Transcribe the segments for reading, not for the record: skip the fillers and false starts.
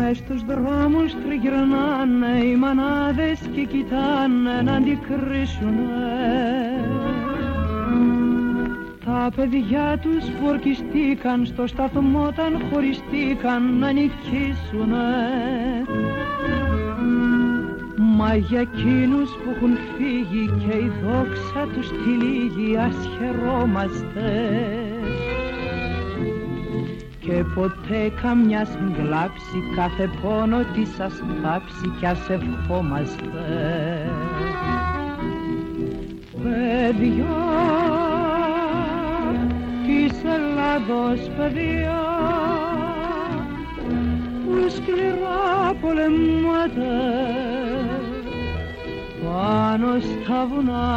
Μες στους δρόμους τριγυρνάνε οι μανάδες και κοιτάνε να αντικρίσουνε τα παιδιά τους που ορκιστήκαν στο σταθμό όταν χωριστήκαν να νικήσουνε. Μα για εκείνους που έχουν φύγει και η δόξα τους τυλίγει ας χαιρόμαστε και ποτέ καμιάς μην κλάψει κάθε πόνο της ας θάψει κι ας ευχόμαστε. Παιδιά της Ελλάδος, παιδιά που σκληρά πολεμάτε πάνω στα βουνά,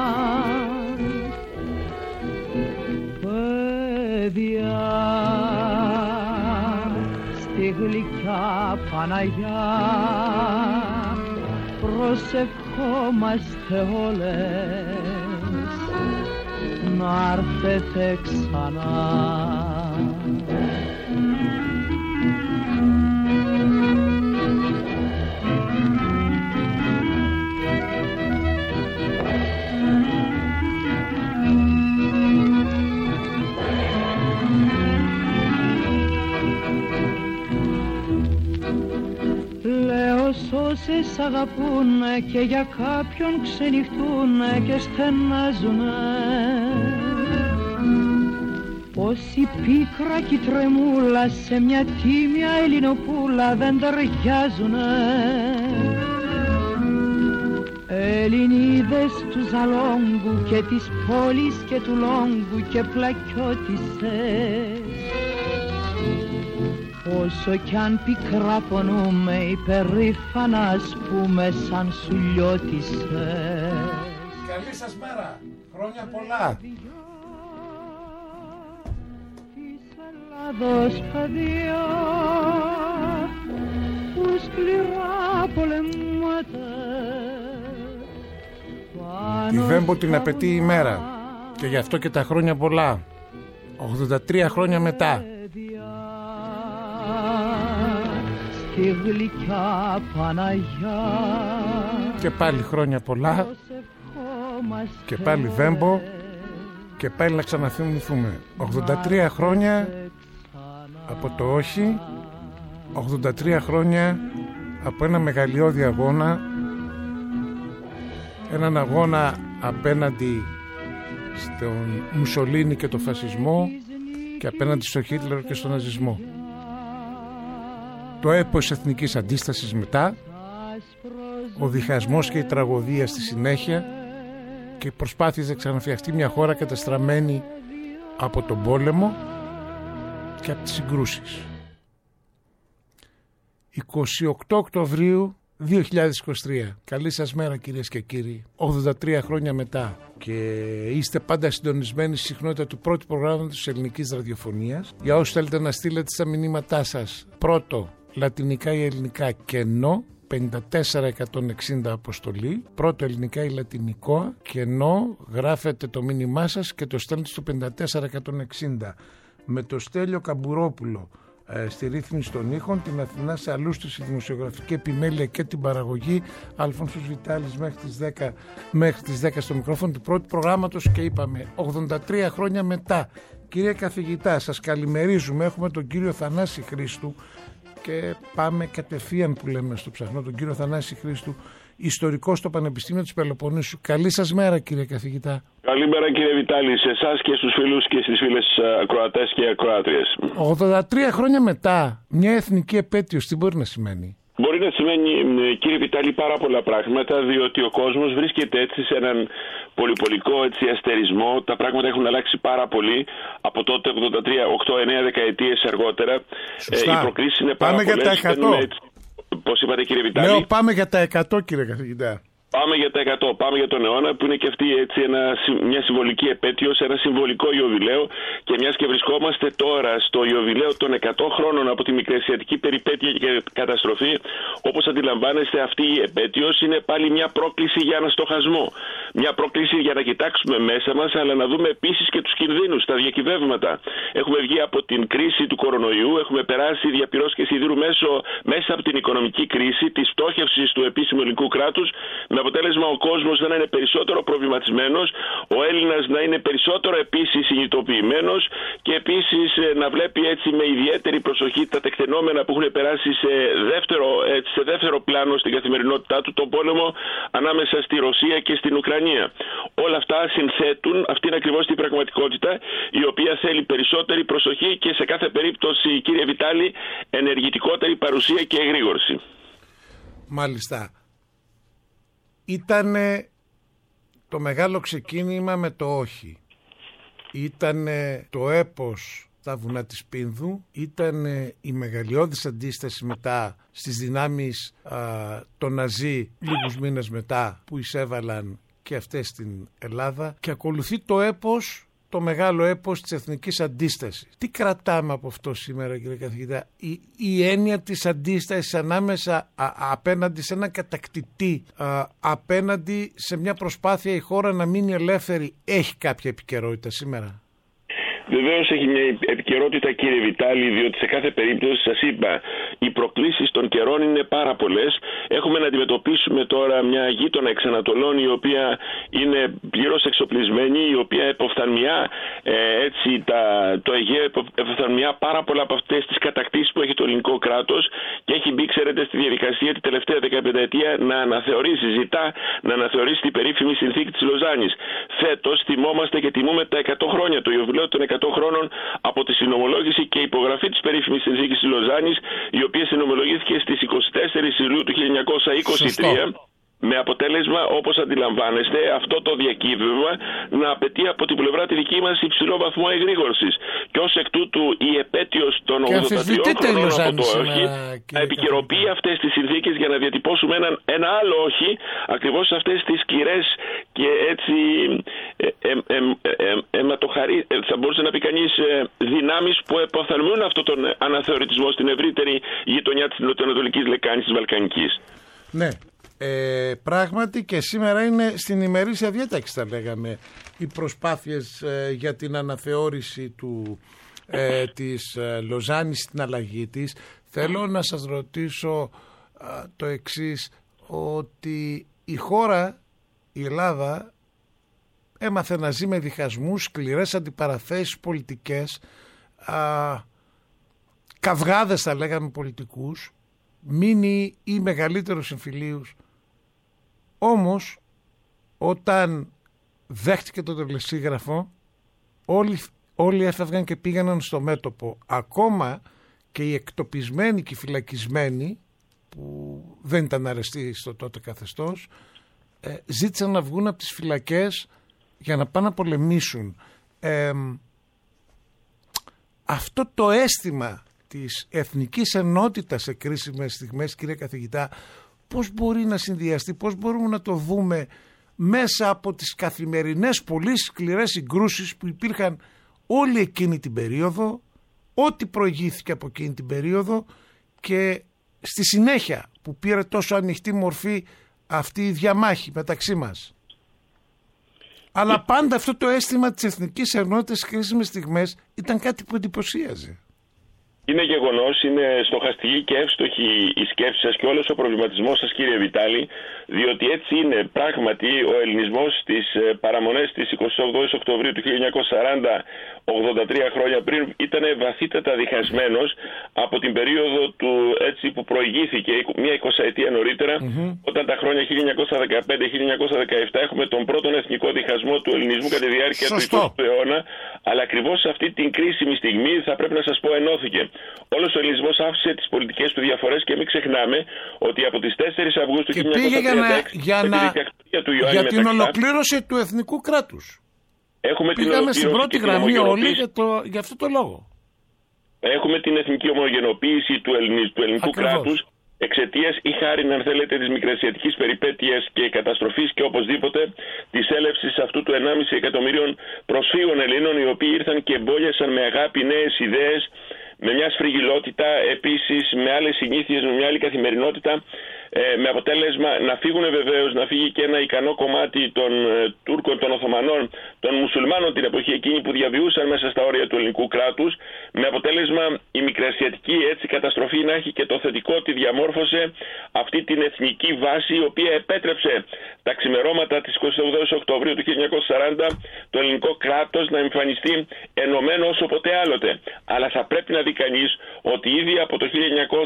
παιδιά στη γλυκιά Παναγιά προσευχόμαστε όλες να έρθετε ξανά. Όσες αγαπούνε και για κάποιον ξενυχτούνε και στενάζουνε, όση πίκρα κι τρεμούλα σε μια τίμια ελληνοπούλα δεν ταιριάζουνε. Ελληνίδες του Ζαλόγκου και της πόλης και του Λόγκου και πλακιώτισσες, όσο κι αν πικρά πονούμε υπερήφανα ας πούμε σαν σουλιώτισσες. Καλή σας μέρα, χρόνια πολλά. Της Ελλάδος παιδιά που σκληρά πολεμάτε. Τη Βέμπο την απαιτεί η μέρα και γι' αυτό και τα χρόνια πολλά. 83 χρόνια μετά. Στη γλυκιά Παναγιά και πάλι χρόνια πολλά και πάλι Βέμπο και πάλι να ξαναθυμηθούμε. 83 χρόνια από το όχι, 83 χρόνια από ένα μεγαλειώδη αγώνα, έναν αγώνα απέναντι στον Μουσολίνι και τον φασισμό και απέναντι στο Χίτλερ και στον ναζισμό. Το έπος εθνικής αντίστασης μετά, ο διχασμός και η τραγωδία στη συνέχεια και οι προσπάθειες να ξαναφτιαχτεί μια χώρα καταστραμμένη από τον πόλεμο και από τις συγκρούσεις. 28 Οκτωβρίου 2023. Καλή σας μέρα κυρίες και κύριοι. 83 χρόνια μετά και είστε πάντα συντονισμένοι στη συχνότητα του πρώτου προγράμματος της ελληνικής ραδιοφωνίας. Για όσους θέλετε να στείλετε τα μηνύματά σας, πρώτο λατινικά ή ελληνικά κενό 54160 αποστολή, πρώτο ελληνικά ή λατινικό κενό, γράφετε το μήνυμά σας και το στέλνετε στο 54160 με το Στέλιο Καμπουρόπουλο στη ρύθμιση των ήχων, την Αθηνά Σαλούστου στη δημοσιογραφική επιμέλεια και την παραγωγή, Αλφονσός Βιτάλης μέχρι τις 10 στο μικρόφωνο του πρώτου προγράμματος. Και είπαμε 83 χρόνια μετά. Κύριε καθηγητά, σας καλημερίζουμε. Έχουμε τον κύριο Θανάση Χρήστου και πάμε κατευθείαν που λέμε στο ψαχνό, τον κύριο Θανάση Χρήστου, ιστορικό στο Πανεπιστήμιο της Πελοποννήσου. Καλή σας μέρα κύριε καθηγητά. Καλημέρα κύριε Βιτάλη, σε εσάς και στους φίλους και στις φίλες ακροατές και ακροάτριες. 83 χρόνια μετά, μια εθνική επέτειος τι μπορεί να σημαίνει? Μπορεί να σημαίνει κύριε Βιτάλη πάρα πολλά πράγματα, διότι ο κόσμος βρίσκεται έτσι σε έναν πολυπολικό αστερισμό. Τα πράγματα έχουν αλλάξει πάρα πολύ από τότε 83, 8-9 δεκαετίες αργότερα. Οι προκλήσεις είναι πάρα πολλές. Πάμε για τα 100. Πώς είπατε κύριε Βιτάλη? Λέω πάμε για τα 100 κύριε καθηγητά. Πάμε για τα 100, πάμε για τον αιώνα, που είναι και αυτή έτσι μια συμβολική επέτειος, ένα συμβολικό ιωβιλέο. Και μιας και βρισκόμαστε τώρα στο ιωβιλέο των 100 χρόνων από τη μικρασιατική περιπέτεια και καταστροφή, όπως αντιλαμβάνεστε, αυτή η επέτειος είναι πάλι μια πρόκληση για αναστοχασμό. Μια πρόκληση για να κοιτάξουμε μέσα μας, αλλά να δούμε επίσης και τους κινδύνους, τα διακυβεύματα. Έχουμε βγει από την κρίση του κορονοϊού, έχουμε περάσει διαπυρός και σιδήρου μέσα από την οικονομική κρίση, της πτώχευσης του επίσημου ελληνικού κράτους, με αποτέλεσμα ο κόσμος να είναι περισσότερο προβληματισμένος, ο Έλληνας να είναι περισσότερο επίσης συνειδητοποιημένος και επίσης να βλέπει έτσι με ιδιαίτερη προσοχή τα τεκτενόμενα που έχουν περάσει σε δεύτερο πλάνο στην καθημερινότητά του, τον πόλεμο ανάμεσα στη Ρωσία και στην Ουκρανία. Όλα αυτά συνθέτουν αυτήν ακριβώς την πραγματικότητα, η οποία θέλει περισσότερη προσοχή και σε κάθε περίπτωση, κύριε Βιτάλη, ενεργητικότερη παρουσία και εγρήγορση. Μάλιστα. Ήτανε το μεγάλο ξεκίνημα με το όχι. Ήτανε το έπος στα βουνά της Πίνδου. Ήτανε η μεγαλειώδης αντίσταση μετά στις δυνάμεις των Ναζί λίγους μήνες μετά που εισέβαλαν και αυτές στην Ελλάδα. Και ακολουθεί το έπος, το μεγάλο έπος της εθνικής αντίστασης. Τι κρατάμε από αυτό σήμερα, κύριε καθηγητά? Η έννοια της αντίστασης ανάμεσα απέναντι σε έναν κατακτητή, απέναντι σε μια προσπάθεια η χώρα να μείνει ελεύθερη, έχει κάποια επικαιρότητα σήμερα? Βεβαίως έχει μια επικαιρότητα, κύριε Βιτάλη, διότι σε κάθε περίπτωση, σας είπα, οι προκλήσεις των καιρών είναι πάρα πολλές. Έχουμε να αντιμετωπίσουμε τώρα μια γείτονα εξ Ανατολών, η οποία είναι πλήρως εξοπλισμένη, η οποία εποφθαλμιά το Αιγαίο εποφθαλμιά πάρα πολλά από αυτές τις κατακτήσεις που έχει το ελληνικό κράτος και έχει μπει, ξέρετε, στη διαδικασία την τελευταία 15ετία ζητά να αναθεωρήσει την περίφημη συνθήκη της Λοζάνης. Φέτος θυμόμαστε και τιμούμε τα 100 χρόνια, το ιωβιλέο των 100 χρόνων από τη συνομολόγηση και υπογραφή της περίφημης συνθήκης της Λοζάνης, η οποία συνομολογήθηκε στις 24 Ιουλίου του 1923. Με αποτέλεσμα, όπως αντιλαμβάνεστε, αυτό το διακύβευμα να απαιτεί από την πλευρά τη δική μας υψηλό βαθμό εγρήγορσης. Και ως εκ τούτου η επέτειος των 83 χρονών από το όχι να επικαιροποιεί αυτές τις συνθήκες για να διατυπώσουμε ένα άλλο όχι, ακριβώς σε αυτές τις σκληρές και έτσι θα μπορούσε να πει κανείς δυνάμεις που εποφθαλμούν αυτόν τον αναθεωρητισμό στην ευρύτερη γειτονιά της νοτιοανατολικής λεκάνης της Βαλκανικής. Ναι. Πράγματι και σήμερα είναι στην ημερήσια διάταξη, θα λέγαμε, οι προσπάθειες για την αναθεώρηση της Λοζάνης, στην αλλαγή της. Θέλω να σας ρωτήσω το εξής, ότι η χώρα, η Ελλάδα, έμαθε να ζει με διχασμούς, σκληρές αντιπαραθέσεις πολιτικές, καυγάδες θα λέγαμε πολιτικούς, μίνι ή μεγαλύτερους εμφυλίους. Όμως όταν δέχτηκε το τελεσίγραφο όλοι έφευγαν και πήγαιναν στο μέτωπο. Ακόμα και οι εκτοπισμένοι και οι φυλακισμένοι που δεν ήταν αρεστοί στο τότε καθεστώς ζήτησαν να βγουν από τις φυλακές για να πάνε να πολεμήσουν. Αυτό το αίσθημα της εθνικής ενότητας σε κρίσιμες στιγμές, κύριε καθηγητά, πώς μπορεί να συνδυαστεί, πώς μπορούμε να το δούμε μέσα από τις καθημερινές πολύ σκληρές συγκρούσεις που υπήρχαν όλη εκείνη την περίοδο, ό,τι προηγήθηκε από εκείνη την περίοδο και στη συνέχεια που πήρε τόσο ανοιχτή μορφή αυτή η διαμάχη μεταξύ μας. Αλλά πάντα αυτό το αίσθημα της εθνικής ενότητας στις κρίσιμες στιγμές ήταν κάτι που εντυπωσίαζε. Είναι γεγονός, είναι στοχαστική και εύστοχη η σκέψη σας και όλος ο προβληματισμός σας, κύριε Βιτάλη, διότι έτσι είναι πράγματι ο ελληνισμός στις παραμονές της 28 Οκτωβρίου του 1940, 83 χρόνια πριν, ήταν βαθύτατα διχασμένος από την περίοδο του έτσι που προηγήθηκε μια 20ετία νωρίτερα, όταν τα χρόνια 1915-1917 έχουμε τον πρώτον εθνικό διχασμό του ελληνισμού κατά τη διάρκεια του 20ου αιώνα, αλλά ακριβώς σε αυτή την κρίσιμη στιγμή θα πρέπει να σας πω ενώθηκε. Όλος ο ελληνισμός άφησε τις πολιτικές του διαφορές και μην ξεχνάμε ότι από τις 4 Αυγούστου 1936 για την ολοκλήρωση του εθνικού κράτους. Πήγαμε στην πρώτη γραμμή όλοι για αυτό το λόγο. Έχουμε την εθνική ομογενοποίηση του ελληνικού κράτους. εξαιτίας ή χάριν, αν θέλετε, της μικρασιατικής περιπέτειας και καταστροφής και οπωσδήποτε της έλευσης αυτού του 1,5 εκατομμύριων προσφύγων Ελλήνων, οι οποίοι ήρθαν και εμπόλιασαν με αγάπη νέες ιδέες, με μια σφριγιλότητα, επίσης με άλλες συνήθειες, με μια άλλη καθημερινότητα, με αποτέλεσμα να φύγουν βεβαίως, να φύγει και ένα ικανό κομμάτι των Τούρκων, των Οθωμανών, των Μουσουλμάνων την εποχή εκείνη που διαβιούσαν μέσα στα όρια του ελληνικού κράτους, με αποτέλεσμα η μικρασιατική έτσι καταστροφή να έχει και το θετικό ότι διαμόρφωσε αυτή την εθνική βάση, η οποία επέτρεψε τα ξημερώματα της 28 Οκτωβρίου του 1940 το ελληνικό κράτος να εμφανιστεί ενωμένο όσο ποτέ άλλοτε. Αλλά θα πρέπει να δει κανείς ότι ήδη από το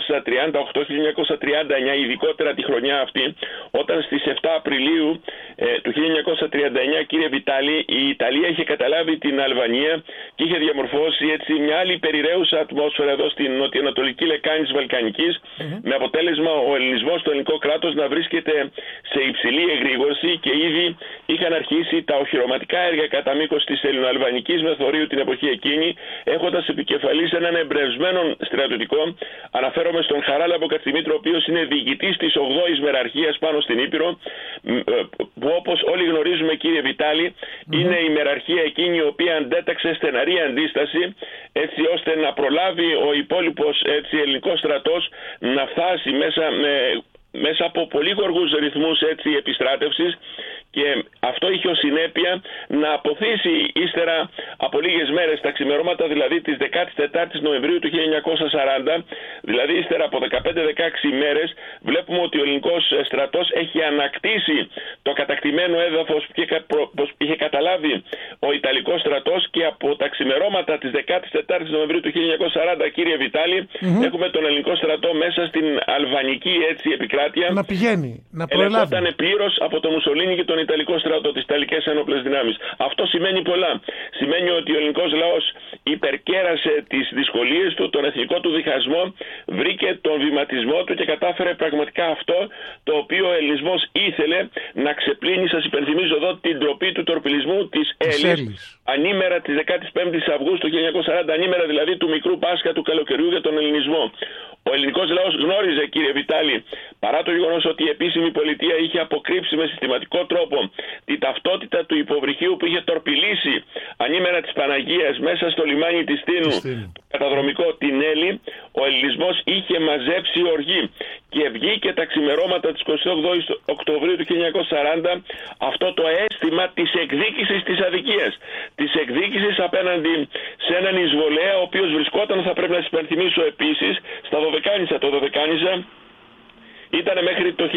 1938-1939, ειδικότερα τη χρονιά αυτή, όταν στις 7 Απριλίου του 1939, κύριε Βιτάλη, η Ιταλία είχε καταλάβει την Αλβανία και είχε διαμορφώσει έτσι μια άλλη περιραίουσα ατμόσφαιρα εδώ στην νοτιοανατολική λεκάνη της Βαλκανικής, με αποτέλεσμα ο ελληνισμός στο ελληνικό κράτος να βρίσκεται σε υψηλή εγρήγορση και ήδη είχαν αρχίσει τα οχυρωματικά έργα κατά μήκος της ελληνοαλβανικής μεθορίου την εποχή εκείνη, έχοντας επικεφαλής έναν εμπρευσμένο στρατιωτικό. Αναφέρομαι στον Χαράλαμπο Κατσιμήτρο, ο οποίος είναι διοικητής της 8ης μεραρχίας πάνω στην Ήπειρο, που όπως όλοι γνωρίζουμε, κύριε Βιτάλη, είναι η μεραρχία εκείνη η οποία αντέταξε στεναρή αντίσταση, έτσι ώστε να προλάβει ο υπόλοιπος ελληνικός στρατός να φτάσει μέσα από πολύ γοργούς ρυθμούς επιστράτευσης, και αυτό είχε ως συνέπεια να αποθήσει ύστερα από λίγες μέρες, τα ξημερώματα δηλαδή της 14ης Νοεμβρίου του 1940, δηλαδή ύστερα από 15-16 μέρες, βλέπουμε ότι ο ελληνικός στρατός έχει ανακτήσει το κατακτημένο έδαφος που είχε καταλάβει ο Ιταλικός στρατός, και από τα ξημερώματα της 14ης Νοεμβρίου του 1940, κύριε Βιτάλη, έχουμε τον ελληνικό στρατό μέσα στην αλβανική επικράτεια να πηγαίνει, να προλάβει. Ελεγχόταν πλήρως από τον Μουσολίνη και τον Ιταλικό στρατό, τις Ιταλικές Ένοπλες Δυνάμεις. Αυτό σημαίνει πολλά. Σημαίνει ότι ο ελληνικός λαός υπερκέρασε τις δυσκολίες του, τον εθνικό του διχασμό, βρήκε τον βηματισμό του και κατάφερε πραγματικά αυτό το οποίο ο ελληνισμός ήθελε να ξεπλύνει. Σας υπενθυμίζω εδώ την ντροπή του τορπιλισμού της Έλλης, ανήμερα της 15ης Αυγούστου 1940, ανήμερα δηλαδή του μικρού Πάσχα του καλοκαιριού για τον ελληνισμό. Ο ελληνικός λαός γνώριζε, κύριε Βιτάλη, παρά το γεγονός ότι η επίσημη πολιτεία είχε αποκρύψει με συστηματικό τρόπο τη ταυτότητα του υποβρυχίου που είχε τορπιλήσει ανήμερα της Παναγίας μέσα στο λιμάνι της Τίνου, καταδρομικό την Έλλη, ο ελληνισμός είχε μαζέψει οργή και βγήκε τα ξημερώματα της 28 Οκτωβρίου του 1940 αυτό το αίσθημα της εκδίκησης της αδικίας, της εκδίκησης απέναντι σε έναν εισβολέα, ο οποίος βρισκόταν, θα πρέπει να σας υπενθυμίσω επίσης, στα Δωδεκάνησα. Το Δωδεκάνησα ήταν μέχρι το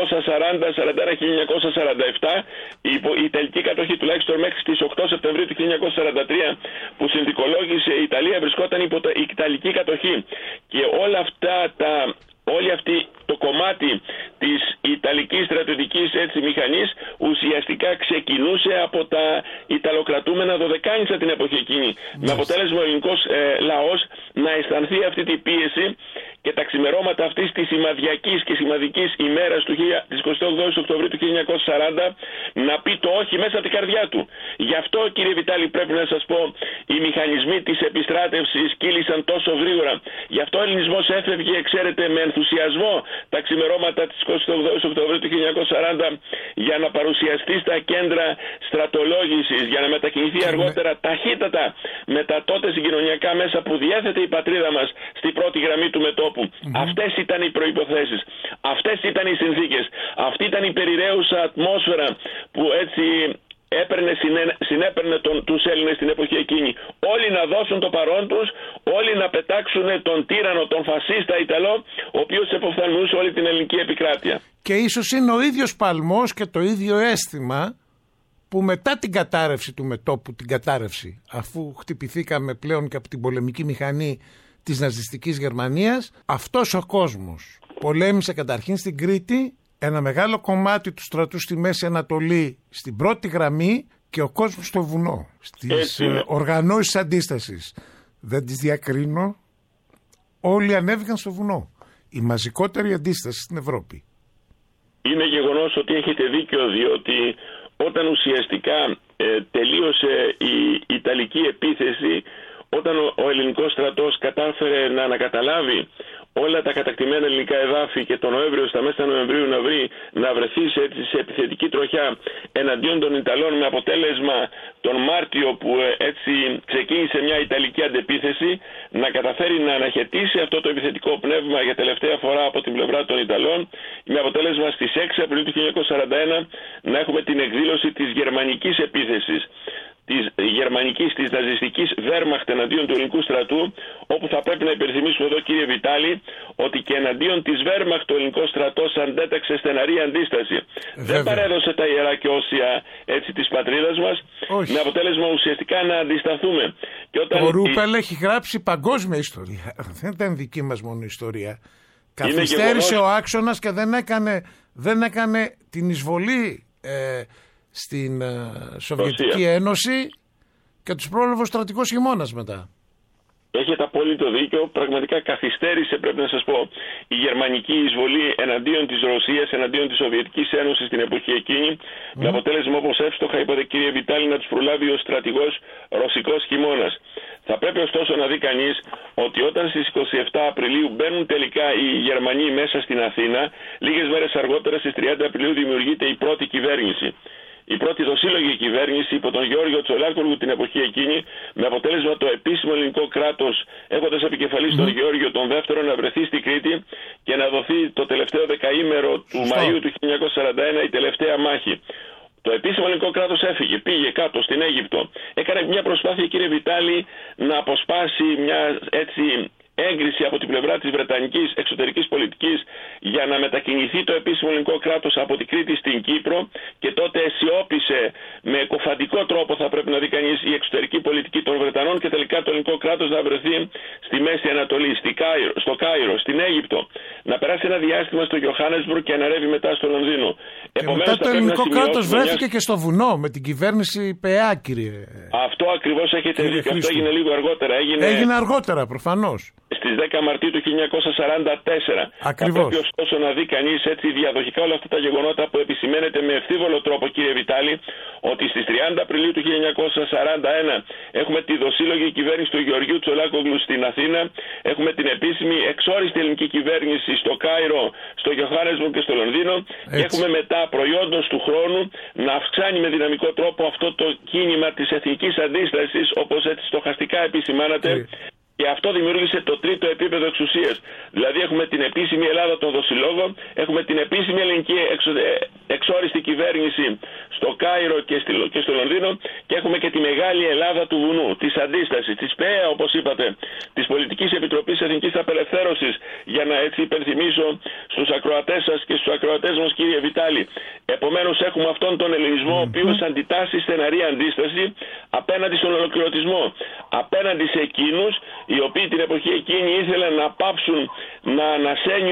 1940-1947 η Ιταλική κατοχή, τουλάχιστον μέχρι τις 8 Σεπτεμβρίου του 1943 που συνθηκολόγησε η Ιταλία, βρισκόταν υπό η Ιταλική κατοχή, και όλη αυτή το κομμάτι της Ιταλικής στρατιωτικής μηχανής ουσιαστικά ξεκινούσε από τα Ιταλοκρατούμενα Δωδεκάνησα την εποχή εκείνη. Με αποτέλεσμα ο ελληνικός λαός να αισθανθεί αυτή την πίεση, και τα ξημερώματα αυτής της σημαδιακής και σημαδικής ημέρας της 28 Οκτωβρίου του 1940 να πει το όχι μέσα από την καρδιά του. Γι' αυτό, κύριε Βιτάλη, πρέπει να σας πω, οι μηχανισμοί της επιστράτευσης κύλησαν τόσο γρήγορα. Γι' αυτό ο ελληνισμός έφευγε, ξέρετε, με ενθουσιασμό τα ξημερώματα της 28 Οκτωβρίου του 1940 για να παρουσιαστεί στα κέντρα στρατολόγησης, για να μετακινηθεί αργότερα ταχύτατα με τα τότε συγκοινωνιακά μέσα που διέθετε η πατρίδα μας στη πρώτη γραμμή του μετώπου. Αυτές ήταν οι προϋποθέσεις, αυτές ήταν οι συνθήκες, αυτή ήταν η περιραίουσα ατμόσφαιρα που συνέπαιρνε τους Έλληνες την εποχή εκείνη. Όλοι να δώσουν το παρόν τους, όλοι να πετάξουν τον τύρανο, τον φασίστα Ιταλό, ο οποίος εποφθαλμούσε όλη την ελληνική επικράτεια. Και ίσως είναι ο ίδιος παλμός και το ίδιο αίσθημα που μετά την κατάρρευση του μετώπου, αφού χτυπηθήκαμε πλέον και από την πολεμική μηχανή της ναζιστικής Γερμανίας, αυτός ο κόσμος πολέμησε καταρχήν στην Κρήτη, ένα μεγάλο κομμάτι του στρατού στη Μέση Ανατολή στην πρώτη γραμμή, και ο κόσμος στο βουνό, στις οργανώσεις αντίστασης. Δεν τις διακρίνω, όλοι ανέβηκαν στο βουνό. Η μαζικότερη αντίσταση στην Ευρώπη. Είναι γεγονός ότι έχετε δίκιο, διότι όταν ουσιαστικά τελείωσε η Ιταλική επίθεση, όταν ο ελληνικός στρατός κατάφερε να ανακαταλάβει όλα τα κατακτημένα ελληνικά εδάφη και τον Νοέμβριο, στα μέσα Νοεμβρίου, να βρεθεί σε επιθετική τροχιά εναντίον των Ιταλών, με αποτέλεσμα τον Μάρτιο που έτσι ξεκίνησε μια Ιταλική αντεπίθεση να καταφέρει να αναχαιτήσει αυτό το επιθετικό πνεύμα για τελευταία φορά από την πλευρά των Ιταλών, με αποτέλεσμα στις 6 Απριλίου του 1941 να έχουμε την εκδήλωση της γερμανικής επίθεσης, της γερμανικής, της ναζιστικής Wehrmacht εναντίον του ελληνικού στρατού, όπου θα πρέπει να υπενθυμίσουμε εδώ, κύριε Βιτάλη, ότι και εναντίον της Wehrmacht ο ελληνικός στρατός αντέταξε στεναρή αντίσταση. Δεν παρέδωσε τα ιερά και όσια έτσι της πατρίδας μας, με αποτέλεσμα ουσιαστικά να αντισταθούμε. Και όταν ο Ρούπελ έχει γράψει παγκόσμια ιστορία. Δεν ήταν δική μας μόνο ιστορία. Καθυστέρησε ο άξονας και δεν έκανε την εισβολή στην Σοβιετική Ένωση και τους πρόλαβε ο στρατικός χειμώνας μετά. Έχετε απόλυτο δίκιο. Πραγματικά καθυστέρησε, πρέπει να σας πω, η γερμανική εισβολή εναντίον της Ρωσίας, εναντίον της Σοβιετικής Ένωσης την εποχή εκείνη. Με αποτέλεσμα, όπως εύστοχα είπατε, κύριε Βιτάλη, να τους προλάβει ο στρατηγός ρωσικός χειμώνας. Θα πρέπει ωστόσο να δει κανείς ότι όταν στις 27 Απριλίου μπαίνουν τελικά οι Γερμανοί μέσα στην Αθήνα, λίγες μέρες αργότερα στις 30 Απριλίου δημιουργείται η πρώτη κυβέρνηση. Η πρώτη δοσύλλογη κυβέρνηση υπό τον Γεώργιο Τσολάκογλου την εποχή εκείνη, με αποτέλεσμα το επίσημο ελληνικό κράτος, έχοντας επικεφαλής τον Γεώργιο τον δεύτερο, να βρεθεί στη Κρήτη και να δοθεί το τελευταίο δεκαήμερο του Μαΐου του 1941 η τελευταία μάχη. Το επίσημο ελληνικό κράτος έφυγε, πήγε κάτω στην Αίγυπτο. Έκανε μια προσπάθεια, κύριε Βιτάλη, να αποσπάσει μια έτσι έγκριση από την πλευρά της Βρετανικής εξωτερικής πολιτικής για να μετακινηθεί το επίσημο ελληνικό κράτος από την Κρήτη στην Κύπρο, και τότε αισιόπισε με κοφαντικό τρόπο, θα πρέπει να δει κανείς, η εξωτερική πολιτική των Βρετανών, και τελικά το ελληνικό κράτος να βρεθεί στη Μέση Ανατολή, στο Κάιρο, στην Αίγυπτο, να περάσει ένα διάστημα στο Γιοχάνεσμπουργκ και να αναρρεύει μετά στο Λονδίνο. Και μετά το ελληνικό κράτος βρέθηκε και στο βουνό με την κυβέρνηση ΠΕΑ, κύριε. Αυτό ακριβώς έχετε δίκιο. Αυτό έγινε λίγο αργότερα. Έγινε αργότερα, προφανώς. Στις 10 Μαρτίου του 1944. Ακριβώς. Θα πρέπει ωστόσο να δει κανείς έτσι διαδοχικά όλα αυτά τα γεγονότα που επισημαίνεται με ευθύβολο τρόπο, κύριε Βιτάλη, ότι στις 30 Απριλίου του 1941 έχουμε τη δοσύλλογη κυβέρνηση του Γεωργίου Τσολάκογλου στην Αθήνα, έχουμε την επίσημη εξόριστη ελληνική κυβέρνηση στο Κάιρο, στο Γιοχάνεσμπουργκ και στο Λονδίνο, και έχουμε μετά προϊόντος του χρόνου να αυξάνει με δυναμικό τρόπο αυτό το κίνημα της εθνικής αντίστασης, όπως έτσι στοχαστικά επισημάνατε. Και αυτό δημιούργησε το τρίτο επίπεδο εξουσίας. Δηλαδή έχουμε την επίσημη Ελλάδα των δοσυλλόγων, έχουμε την επίσημη ελληνική εξόριστη κυβέρνηση στο Κάιρο και στο Λονδίνο, και έχουμε και τη μεγάλη Ελλάδα του βουνού, της αντίστασης, της ΠΕΑ, όπως είπατε, της Πολιτικής Επιτροπής Εθνικής Απελευθέρωσης, για να έτσι υπενθυμίσω στους ακροατές σας και στους ακροατές μας, κύριε Βιτάλη. Επομένως έχουμε αυτόν τον ελληνισμό, ο οποίος αντιτάσσει στεναρή αντίσταση απέναντι στον ολοκληρωτισμό, απέναντι σε εκείνους οι οποίοι την εποχή εκείνη ήθελαν να πάψουν να ανασένει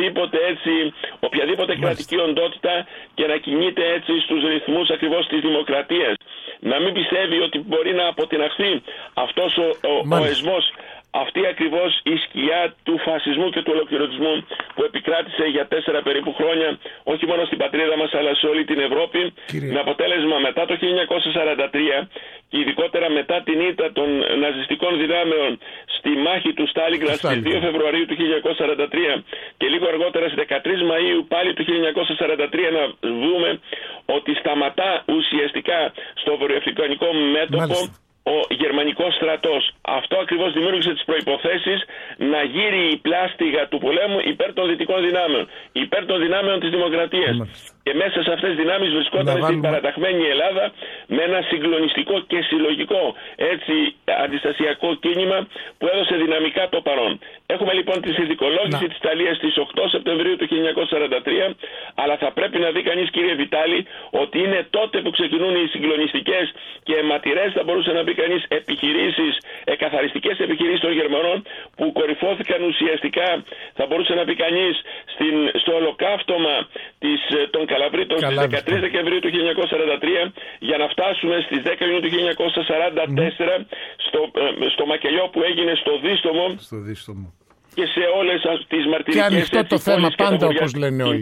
οποιαδήποτε κρατική οντότητα και να κινείται έτσι στους ρυθμούς ακριβώς της δημοκρατίας. Να μην πιστεύει ότι μπορεί να αποτιναχθεί αυτός ο εσμός, αυτή ακριβώς η σκιά του φασισμού και του ολοκληρωτισμού που επικράτησε για 4 περίπου χρόνια, όχι μόνο στην πατρίδα μας αλλά σε όλη την Ευρώπη, με αποτέλεσμα μετά το 1943 και ειδικότερα μετά την ήττα των ναζιστικών δυνάμεων στη μάχη του Στάλινγκραντ στις 2 Φεβρουαρίου του 1943 και λίγο αργότερα στις 13 Μαΐου πάλι του 1943, να δούμε ότι σταματά ουσιαστικά στο βορειοαφρικανικό μέτωπο ο γερμανικός στρατός. Αυτό ακριβώς δημιούργησε τις προϋποθέσεις να γύρει η πλάστιγα του πολέμου υπέρ των δυτικών δυνάμεων, υπέρ των δυνάμεων της δημοκρατίας. Και μέσα σε αυτές τις δυνάμεις βρισκόταν στην παραταχμένη Ελλάδα με ένα συγκλονιστικό και συλλογικό έτσι αντιστασιακό κίνημα που έδωσε δυναμικά το παρόν. Έχουμε λοιπόν τη συνθηκολόγηση της Ιταλίας στις 8 Σεπτεμβρίου του 1943, αλλά θα πρέπει να δει κανείς, κύριε Βιτάλη, ότι είναι τότε που ξεκινούν οι συγκλονιστικές και αιματηρές, θα μπορούσε να πει κανείς, επιχειρήσεις, εκαθαριστικές επιχειρήσεις των Γερμανών, που κορυφώθηκαν ουσιαστικά, θα μπορούσε να πει κανείς, στο ολοκαύτωμα των Καλαβρίτων στις 13 Δεκεμβρίου του 1943, για να φτάσουμε στις 10 Ιουνίου του 1944 στο μακελιό που έγινε στο Δίστομο. Και σε όλες τις μαρτυρικές. Και ανοιχτό το θέμα πάντα, όπως λένε όλοι.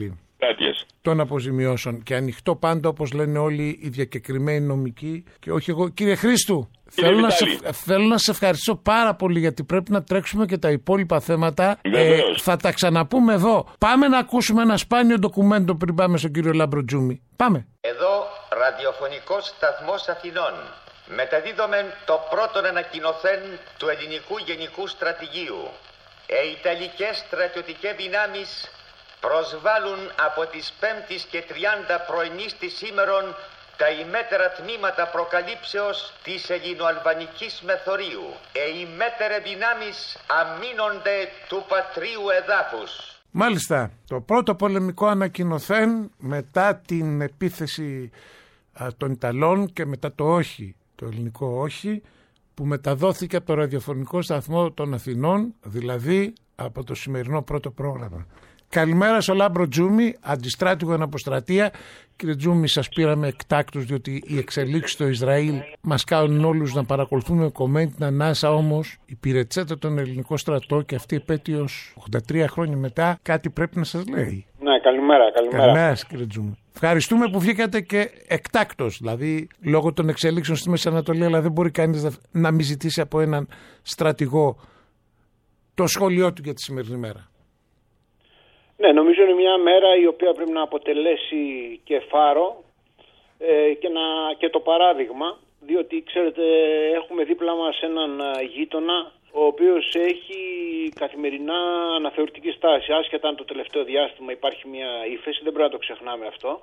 των αποζημιώσεων. Και ανοιχτό πάντα, όπως λένε όλοι οι διακεκριμένοι νομικοί. Και όχι εγώ. Κύριε Χρήστου, θέλω να σε ευχαριστήσω πάρα πολύ, γιατί πρέπει να τρέξουμε και τα υπόλοιπα θέματα. Θα τα ξαναπούμε εδώ. Πάμε να ακούσουμε ένα σπάνιο ντοκουμέντο πριν πάμε στον κύριο Λαμπροτζούμη. Πάμε. Εδώ ραδιοφωνικός σταθμός Αθηνών. Μεταδίδομεν το πρώτον ανακοινωθέν του ελληνικού γενικού στρατηγίου. Οι Ιταλικές στρατιωτικές δυνάμεις προσβάλλουν από τις 5ης και 30 πρωινής της σήμερον τα ημέτερα τμήματα προκαλύψεως της ελληνοαλβανικής μεθορίου. Οι ημέτερε δυνάμεις αμήνονται του πατρίου εδάφους. Μάλιστα, το πρώτο πολεμικό ανακοινωθέν μετά την επίθεση των Ιταλών και μετά το όχι, το ελληνικό όχι, που μεταδόθηκε από το ραδιοφωνικό σταθμό των Αθηνών, δηλαδή από το σημερινό πρώτο πρόγραμμα. Καλημέρα στο Λάμπρο Τζούμι, αντιστράτηγο εν αποστρατεία. Κύριε Τζούμι, σας πήραμε εκτάκτως, διότι οι εξελίξεις στο Ισραήλ μας κάνουν όλους να παρακολουθούμε κομμένη την ανάσα, όμως υπηρετήσατε τον ελληνικό στρατό και αυτή η επέτειος 83 χρόνια μετά κάτι πρέπει να σας λέει. Ναι, καλημέρα. Καλημέρα κύριε Τζούμι. Ευχαριστούμε που βγήκατε και εκτάκτως, δηλαδή λόγω των εξελίξεων στη Μέση Ανατολή, αλλά δεν μπορεί κανείς να μην ζητήσει από έναν στρατηγό το σχόλιο του για τη σημερινή μέρα. Ναι, νομίζω είναι μια μέρα η οποία πρέπει να αποτελέσει και φάρο και το παράδειγμα, διότι ξέρετε έχουμε δίπλα μας έναν γείτονα ο οποίος έχει καθημερινά αναθεωρητική στάση, άσχετα αν το τελευταίο διάστημα υπάρχει μια ύφεση, δεν πρέπει να το ξεχνάμε αυτό.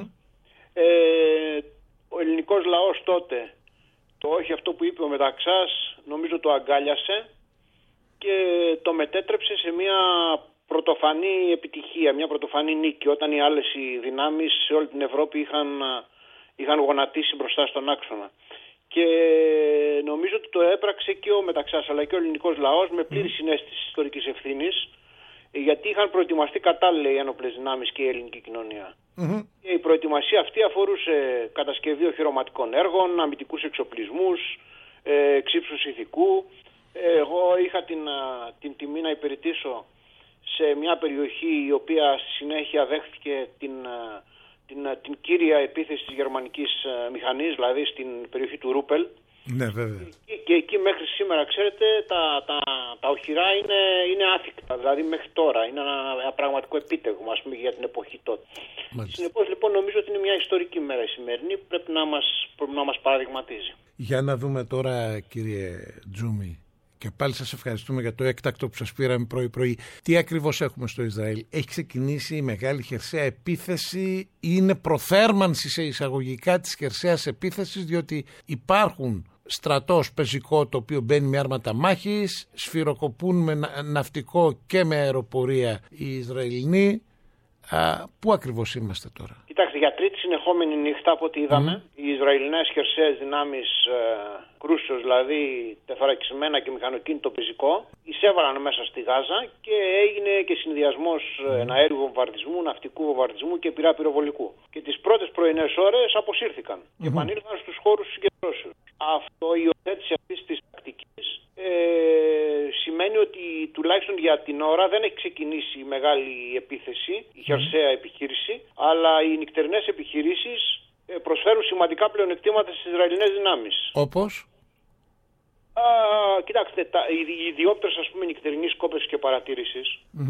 Ο ελληνικός λαός τότε, το όχι αυτό που είπε ο Μεταξάς, νομίζω το αγκάλιασε και το μετέτρεψε σε μια πρωτοφανή επιτυχία, μια πρωτοφανή νίκη, όταν οι άλλες δυνάμεις σε όλη την Ευρώπη είχαν γονατίσει μπροστά στον άξονα. Και νομίζω ότι το έπραξε και ο Μεταξάς αλλά και ο ελληνικός λαός με πλήρη συναίσθηση ιστορικής ευθύνης, γιατί είχαν προετοιμαστεί κατάλληλα οι ένοπλες δυνάμεις και η ελληνική κοινωνία. Και η προετοιμασία αυτή αφορούσε κατασκευή οχυρωματικών έργων, αμυντικούς εξοπλισμούς, εξύψους ηθικού. Εγώ είχα την τιμή να υπηρετήσω σε μια περιοχή η οποία στη συνέχεια δέχθηκε την κύρια επίθεση της γερμανικής μηχανής, δηλαδή στην περιοχή του Ρούπελ. Ναι, βέβαια. Και εκεί μέχρι σήμερα, ξέρετε, τα οχυρά είναι άθικτα, δηλαδή μέχρι τώρα. Είναι ένα πραγματικό επίτευγμα, ας πούμε, για την εποχή τότε. Συνεπώς, λοιπόν, νομίζω ότι είναι μια ιστορική μέρα η σημερινή, πρέπει να μας παραδειγματίζει. Για να δούμε τώρα, κύριε Τζούμι, και πάλι σας ευχαριστούμε για το έκτακτο που σας πήραμε πρωί-πρωί. Τι ακριβώς έχουμε στο Ισραήλ? Έχει ξεκινήσει η μεγάλη χερσαία επίθεση, είναι προθέρμανση σε εισαγωγικά της χερσαίας επίθεσης, διότι υπάρχουν στρατός πεζικό το οποίο μπαίνει με άρματα μάχης, σφυροκοπούν με ναυτικό και με αεροπορία οι Ισραηλινοί. Πού ακριβώς είμαστε τώρα? Κοιτάξτε, για τρίτη συνεχόμενη νύχτα από ό,τι είδαμε, οι Ισραηλινές χερσαίες δυνάμεις κρούσεως, δηλαδή τεφαρακισμένα και μηχανοκίνητο πεζικό, εισέβαλαν μέσα στη Γάζα και έγινε και συνδυασμός αέριου βομβαρδισμού, ναυτικού βομβαρδισμού και πυρά πυροβολικού. Και τις πρώτες πρωινές ώρες αποσύρθηκαν και επανήλθαν στους χώρους συγκεντρώσεως. Αυτό, η υιοθέτηση αυτής της τακτικής σημαίνει ότι τουλάχιστον για την ώρα δεν έχει ξεκινήσει η μεγάλη επίθεση, η χερσαία επιχείρηση, αλλά οι νυχτερινές επιχειρήσεις προσφέρουν σημαντικά πλεονεκτήματα στις Ισραηλινές δυνάμεις. Όπως? Κοιτάξτε, οι διόπτρες, ας πούμε, νυχτερινής κόπευσης και παρατήρησης,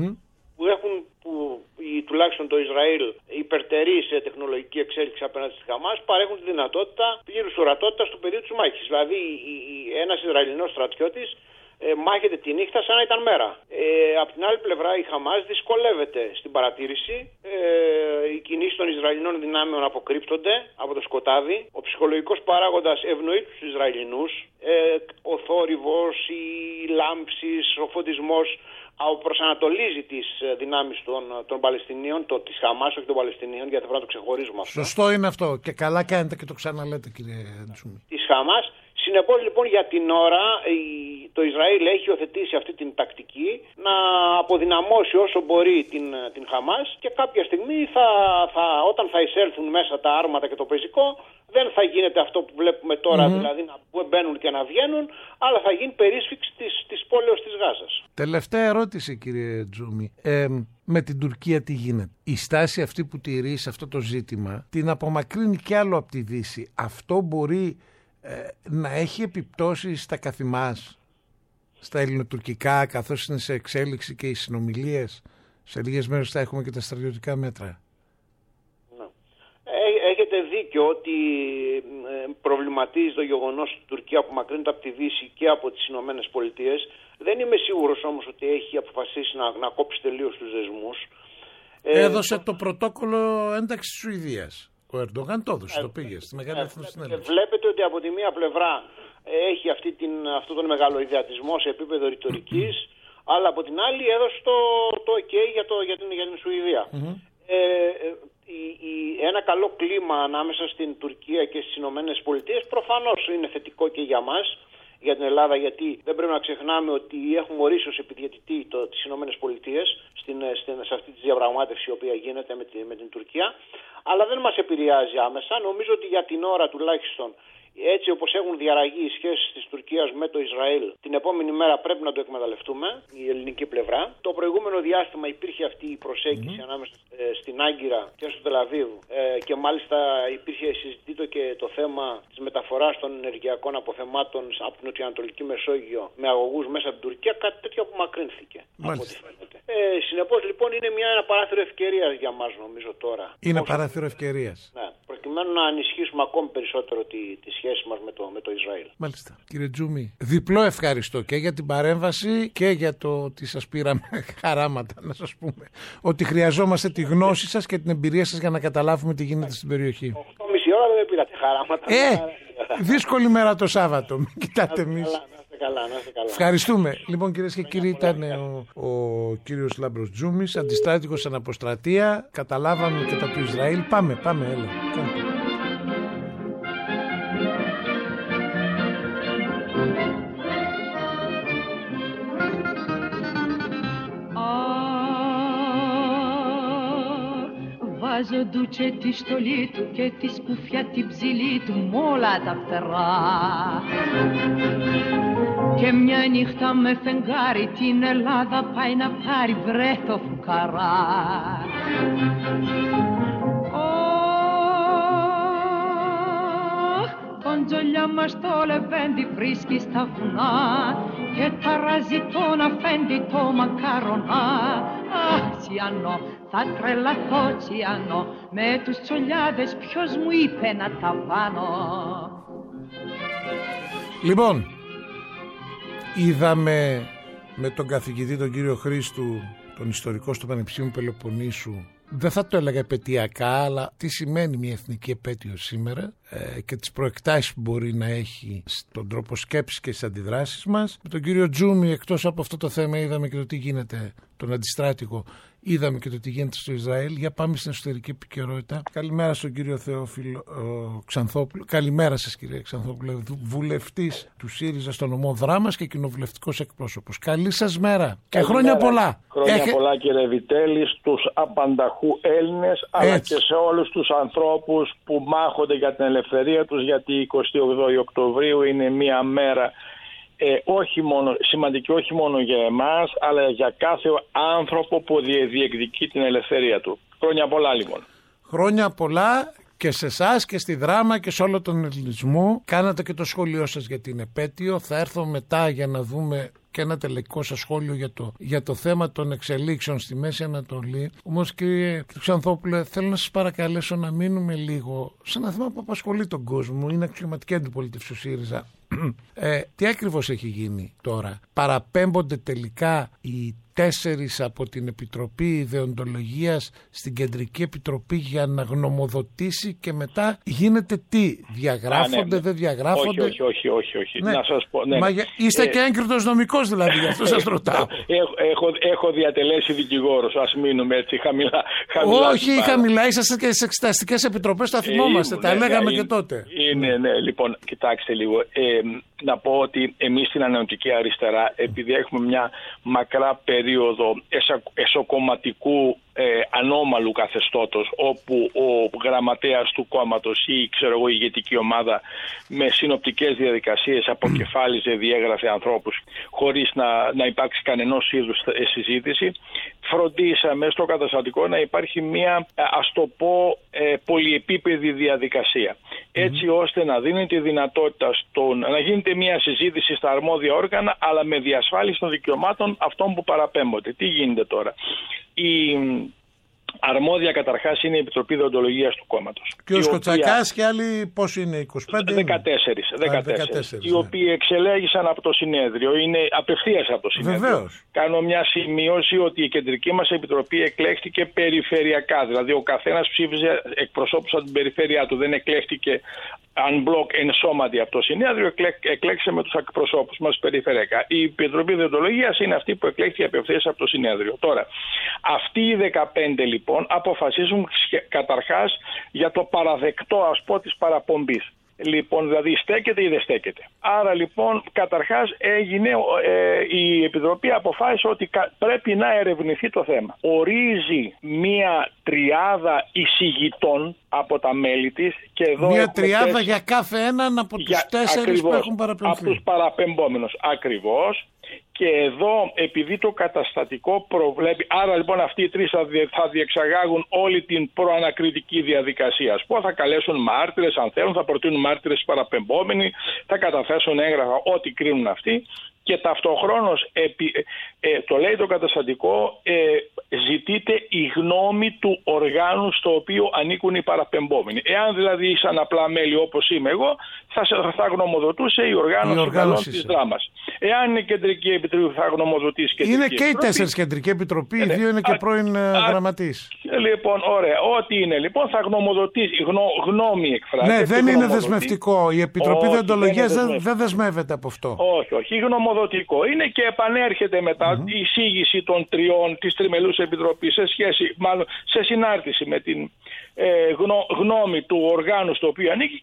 που τουλάχιστον το Ισραήλ υπερτερεί σε τεχνολογική εξέλιξη απέναντι στη Χαμάς, παρέχουν τη δυνατότητα πλήρους ορατότητας του πεδίου της μάχης. Δηλαδή, ένας Ισραηλινός στρατιώτης μάχεται τη νύχτα σαν να ήταν μέρα. Απ' την άλλη πλευρά, η Χαμάς δυσκολεύεται στην παρατήρηση. Οι κινήσεις των Ισραηλινών δυνάμεων αποκρύπτονται από το σκοτάδι. Ο ψυχολογικός παράγοντας ευνοεί τους Ισραηλινούς. Ο θόρυβος, οι λάμψεις, ο φωτισμός προσανατολίζει τις δυνάμεις των Παλαιστινίων, της Χαμάς, όχι των Παλαιστινίων, γιατί πρέπει να το ξεχωρίζουμε αυτό. Σωστό είναι αυτό και καλά κάνετε και το ξαναλέτε, κύριε Τζούμι. Της Χαμάς. Συνεπώς, λοιπόν, για την ώρα το Ισραήλ έχει υιοθετήσει αυτή την τακτική να αποδυναμώσει όσο μπορεί την Χαμάς και κάποια στιγμή όταν θα εισέλθουν μέσα τα άρματα και το πεζικό, δεν θα γίνεται αυτό που βλέπουμε τώρα, δηλαδή να μπαίνουν και να βγαίνουν, αλλά θα γίνει περίσφυξη της πόλεως της Γάζας. Τελευταία ερώτηση, κύριε Τζούμι. με την Τουρκία τι γίνεται. Η στάση αυτή που τηρεί σε αυτό το ζήτημα την απομακρύνει κι άλλο από τη Δύση. Αυτό μπορεί να έχει επιπτώσεις στα καθημάς, στα ελληνοτουρκικά, καθώς είναι σε εξέλιξη και οι συνομιλίες. Σε λίγες μέρες θα έχουμε και τα στρατιωτικά μέτρα. Έχετε δίκιο ότι προβληματίζει το γεγονός ότι η Τουρκία απομακρύνεται από τη Δύση και από τις Ηνωμένες Πολιτείες. Δεν είμαι σίγουρος όμως ότι έχει αποφασίσει να κόψει τελείως τους δεσμούς. Έδωσε το πρωτόκολλο ένταξης της Σουηδίας. Ο Ερντογάν το έδωσε, το πήγε στη Μεγάλη Εθνοσυνέλευση. Βλέπετε ότι από τη μία πλευρά έχει αυτό τον μεγάλο ιδεατισμό σε επίπεδο ρητορικής, αλλά από την άλλη έδωσε το OK για την Σουηδία. Ένα καλό κλίμα ανάμεσα στην Τουρκία και στις Ηνωμένες Πολιτείες προφανώς είναι θετικό και για μας, για την Ελλάδα, γιατί δεν πρέπει να ξεχνάμε ότι έχουμε ορίσει ως επιδιαιτητή τις Ηνωμένες Πολιτείες σε αυτή τη διαπραγμάτευση η οποία γίνεται με την Τουρκία, αλλά δεν μας επηρεάζει άμεσα. Νομίζω ότι για την ώρα τουλάχιστον, έτσι όπως έχουν διαραγεί οι σχέσεις της Τουρκίας με το Ισραήλ, την επόμενη μέρα πρέπει να το εκμεταλλευτούμε, η ελληνική πλευρά. Το προηγούμενο διάστημα υπήρχε αυτή η προσέγγιση ανάμεσα στην Άγκυρα και στο Τελαβίβ και μάλιστα συζητείται και το θέμα της μεταφοράς των ενεργειακών αποθεμάτων από την Νοτιοανατολική Μεσόγειο με αγωγούς μέσα από την Τουρκία, κάτι τέτοιο απομακρύνθηκε. Συνεπώς λοιπόν είναι ένα παράθυρο ευκαιρίας για μας, νομίζω τώρα. Είναι παράθυρο ευκαιρίας. Ναι, προκειμένου να ενισχύσουμε ακόμη περισσότερο τη σχέση μας με το Ισραήλ. Μάλιστα. Κύριε Τζούμι, διπλό ευχαριστώ και για την παρέμβαση και για το ότι σας πήραμε χαράματα, να σας πούμε. Ότι χρειαζόμαστε τη γνώση σας και την εμπειρία σας για να καταλάβουμε τι γίνεται στην περιοχή. 8,5 ώρα δεν με πήρατε χαράματα. Δύσκολη μέρα το Σάββατο. Μην κοιτάτε εμείς. Καλά. Ευχαριστούμε. Λοιπόν, κυρίες και κύριοι, ήταν ο κύριος Λάμπρος Τζούμις, αντιστράτηγος αναποστρατεία. Καταλάβαμε και τα του Ισραήλ. Πάμε, έλα. Βάζω ντούτσε τη στολή του και τη σκουφιά την ψηλή του μ' όλα τα φτερά. Και μια νύχτα με φεγγάρι την Ελλάδα πάει να πάρει βρε το φουκαρά. Τον τζολιά μας το λεβέντι βρίσκει στα βουνά και ταράζει τον αφέντη το μακαρονά. Αχ, Τσιανό, θα τρελαθώ Τσιανό, με τους τσολιάδες ποιος μου είπε να τα βάνω. Λοιπόν, είδαμε με τον καθηγητή τον κύριο Χρήστου, τον ιστορικό στο Πανεπιστήμιο Πελοποννήσου, δεν θα το έλεγα επαιτειακά, αλλά τι σημαίνει μια εθνική επέτειο σήμερα και τις προεκτάσεις που μπορεί να έχει στον τρόπο σκέψης και στις αντιδράσεις μας. Με τον κύριο Τζούμι, εκτός από αυτό το θέμα, είδαμε και το τι γίνεται, τον αντιστράτηγο, είδαμε και το τι γίνεται στο Ισραήλ. Για πάμε στην εσωτερική επικαιρότητα. Καλημέρα στον κύριο Θεόφιλο Ξανθόπουλο. Καλημέρα σας, κύριε Ξανθόπουλο, βουλευτής του ΣΥΡΙΖΑ στο νομό Δράμας και κοινοβουλευτικός εκπρόσωπος. Καλή σας μέρα και χρόνια πολλά. Χρόνια πολλά, κύριε Βιτέλη, στους απανταχού Έλληνες, αλλά και σε όλους τους ανθρώπους που μάχονται για την ελευθερία τους, γιατί η 28 Οκτωβρίου είναι μια μέρα σημαντική όχι μόνο για εμάς, αλλά για κάθε άνθρωπο που διεκδικεί την ελευθερία του. Χρόνια πολλά λοιπόν. Χρόνια πολλά και σε εσάς και στη Δράμα και σε όλο τον ελληνισμό. Κάνατε και το σχόλιο σας για την επέτειο. Θα έρθω μετά για να δούμε και ένα τελικό σας σχόλιο για το θέμα των εξελίξεων στη Μέση Ανατολή. Όμως, κύριε Ξανθόπουλε, θέλω να σας παρακαλέσω να μείνουμε λίγο σε ένα θέμα που απασχολεί τον κόσμο. Είναι αξιωματική αντιπολίτευση του ΣΥΡΙΖΑ. Τι ακριβώς έχει γίνει τώρα? Παραπέμπονται τελικά οι 4 από την Επιτροπή Ιδεοντολογίας στην Κεντρική Επιτροπή για να γνωμοδοτήσει και μετά γίνεται τι? Διαγράφονται, δεν διαγράφονται? Όχι. Ναι. Να σας πω, ναι. Είστε και έγκριτος νομικός δηλαδή, γι' αυτό σας ρωτάω. Έχω διατελέσει δικηγόρος, ας μείνουμε έτσι χαμηλά. Όχι χαμηλά, είσαστε και στις εξεταστικές επιτροπές, τα θυμόμαστε, τα λέγαμε και τότε. Ναι, λοιπόν, κοιτάξτε λίγο. να πω ότι εμείς στην Ανανεωτική Αριστερά, επειδή έχουμε μια μακρά περίοδο εσωκομματικού ανώμαλου καθεστώτος, όπου ο γραμματέας του κόμματος ή η ηγετική ομάδα με συνοπτικές διαδικασίες αποκεφάλιζε, διέγραφε ανθρώπους χωρίς να υπάρξει κανενός είδους συζήτηση, φροντίσαμε στο καταστατικό να υπάρχει μια, ας το πω, πολυεπίπεδη διαδικασία, έτσι ώστε να δίνει τη δυνατότητα να γίνεται μια συζήτηση στα αρμόδια όργανα, αλλά με διασφάλιση των δικαιωμάτων αυτών που παραπέμπονται. Τι γίνεται τώρα? Η αρμόδια καταρχάς είναι η Επιτροπή Δεοντολογίας του κόμματος. Και ο Σκοτσακάς και άλλοι πώς είναι, 25? 14. Οι οποίοι εξελέγησαν από το συνέδριο, είναι απευθείας από το συνέδριο. Βεβαίως. Κάνω μια σημείωση ότι η κεντρική μας επιτροπή εκλέχθηκε περιφερειακά. Δηλαδή ο καθένας ψήφιζε εκπροσώπους από την περιφέρειά του. Δεν εκλέχθηκε unblock ενσώματι από το συνέδριο, εκλέξε με τους εκπροσώπους μας περιφερειακά. Η Επιτροπή Δεοντολογίας είναι αυτή που εκλέχθηκε απευθείας από το συνέδριο. Τώρα, αυτοί οι 15 λοιπόν αποφασίζουν καταρχάς για το παραδεκτό, ας πω, της παραπομπής. Λοιπόν, δηλαδή στέκεται ή δεν στέκεται. Άρα λοιπόν καταρχάς η Επιτροπή αποφάσισε ότι πρέπει να ερευνηθεί το θέμα. Ορίζει μία τριάδα εισηγητών από τα μέλη της και εδώ μία τριάδα για κάθε έναν από τους 4 που έχουν παραπεμφθεί. Από τους παραπεμπόμενους ακριβώς. Και εδώ, επειδή το καταστατικό προβλέπει, άρα λοιπόν αυτοί οι τρεις θα διεξαγάγουν όλη την προανακριτική διαδικασία. Ας πω, θα καλέσουν μάρτυρες αν θέλουν, θα προτείνουν μάρτυρες παραπεμπόμενοι, θα καταθέσουν έγγραφα ό,τι κρίνουν αυτοί. Και ταυτοχρόνως, το λέει το καταστατικό, ζητείται η γνώμη του οργάνου στο οποίο ανήκουν οι παραπεμπόμενοι. Εάν δηλαδή ήσαν απλά μέλη όπως είμαι εγώ, θα γνωμοδοτούσε η οργάνωση της δράμας. Εάν είναι κεντρική επιτροπή, θα γνωμοδοτήσει και είναι και οι 4 κεντρική επιτροπή, οι 2 είναι και πρώην γραμματείς. Λοιπόν, ωραία. Ό,τι είναι λοιπόν θα γνωμοδοτήσει, γνώμη εκφράζεται. Ναι, δεν είναι δεσμευτικό. Η Επιτροπή Δεοντολογίας δεν δεσμεύεται από αυτό. Όχι. Γνωμοδοτικό είναι και επανέρχεται μετά η εισήγηση των της τριμελούς επιτροπής σε συνάρτηση με την γνώμη του οργάνου στο οποίο ανήκει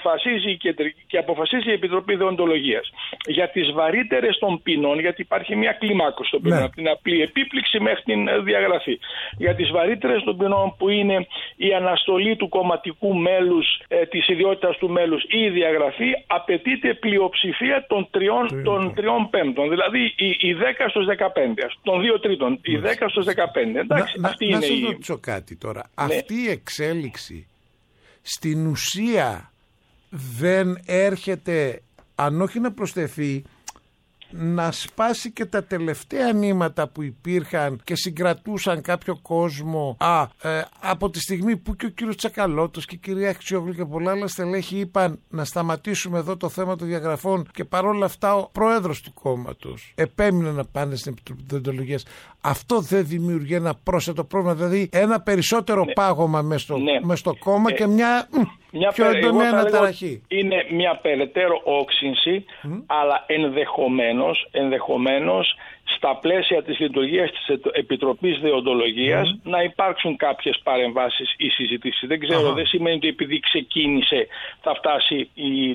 και αποφασίζει η Επιτροπή Δεοντολογίας. Για τις βαρύτερες των ποινών, γιατί υπάρχει μια κλιμάκωση των ποινών, από την απλή επίπληξη μέχρι την διαγραφή. Για τις βαρύτερες των ποινών που είναι η αναστολή του κομματικού μέλους, της ιδιότητας του μέλους ή η διαγραφή, απαιτείται πλειοψηφία των 3 πέμπτων, δηλαδή οι 10 στους 15, των 2 τρίτων, οι 10 στους 15. Εντάξει, να σας ρωτήσω κάτι τώρα. Ναι. Αυτή η εξέλιξη στην ουσία δεν έρχεται, αν όχι να προσθεθεί, να σπάσει και τα τελευταία νήματα που υπήρχαν και συγκρατούσαν κάποιο κόσμο από τη στιγμή που και ο κύριος Τσακαλώτος και η κυρία Αξιόγλου και πολλά άλλα στελέχη είπαν να σταματήσουμε εδώ το θέμα των διαγραφών, και παρόλα αυτά ο πρόεδρος του κόμματος επέμεινε να πάνε στην Επιτροπή Δεοντολογίας. Αυτό δεν δημιουργεί ένα πρόσθετο πρόβλημα, δηλαδή ένα περισσότερο πάγωμα μες στο κόμμα και μια πιο έντονη αναταραχή? Είναι μια περαιτέρω όξυνση, αλλά ενδεχομένως στα πλαίσια της λειτουργίας της Επιτροπής Δεοντολογίας να υπάρξουν κάποιες παρεμβάσεις ή συζητήσεις. Δεν ξέρω, δεν σημαίνει ότι επειδή ξεκίνησε θα φτάσει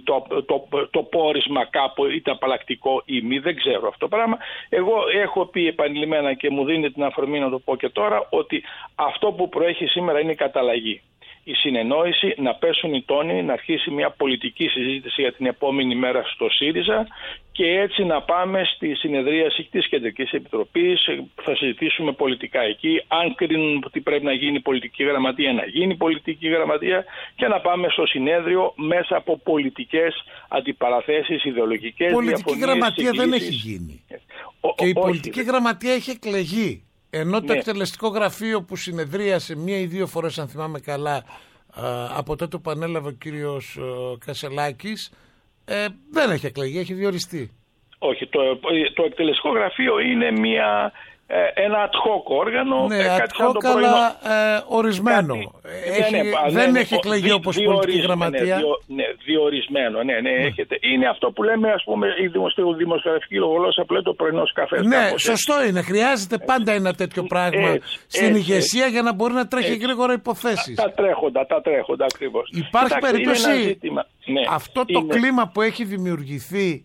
το πόρισμα κάπου, είτε απαλλακτικό ή μη. Δεν ξέρω αυτό το πράγμα. Εγώ έχω πει επανειλημμένα και μου δίνεται την αφορμή να το πω και τώρα, ότι αυτό που προέχει σήμερα είναι η καταλλαγή. Η συνεννόηση, να πέσουν οι τόνοι, να αρχίσει μια πολιτική συζήτηση για την επόμενη μέρα στο ΣΥΡΙΖΑ και έτσι να πάμε στη συνεδρίαση της Κεντρικής Επιτροπής. Θα συζητήσουμε πολιτικά εκεί. Αν κρίνουν ότι πρέπει να γίνει πολιτική γραμματεία, να γίνει πολιτική γραμματεία και να πάμε στο συνέδριο μέσα από πολιτικές αντιπαραθέσεις, ιδεολογικές διαφωνίες. Πολιτική γραμματεία δεν έχει γίνει. Και η πολιτική γραμματεία έχει εκλεγεί. Ενώ το εκτελεστικό γραφείο που συνεδρίασε 1 ή 2 φορές, αν θυμάμαι καλά, από τότε που ανέλαβε ο κύριος Κασελάκης, δεν έχει εκλεγεί, έχει διοριστεί. Όχι, το εκτελεστικό γραφείο είναι μια ένα ad hoc όργανο. Ναι, ad hoc, αλλά ορισμένο. Δεν έχει εκλεγεί όπως πολιτική γραμματεία. Διορισμένο. Έχετε. Είναι αυτό που λέμε, ας πούμε, η δημοσιογραφική γλώσσα που λέει το πρωινός καφές. Ναι, σωστό είναι. Χρειάζεται πάντα ένα τέτοιο πράγμα στην ηγεσία για να μπορεί να τρέχει γρήγορα υποθέσεις. Τα τρέχοντα ακριβώς. Υπάρχει περίπτωση αυτό το κλίμα που έχει δημιουργηθεί,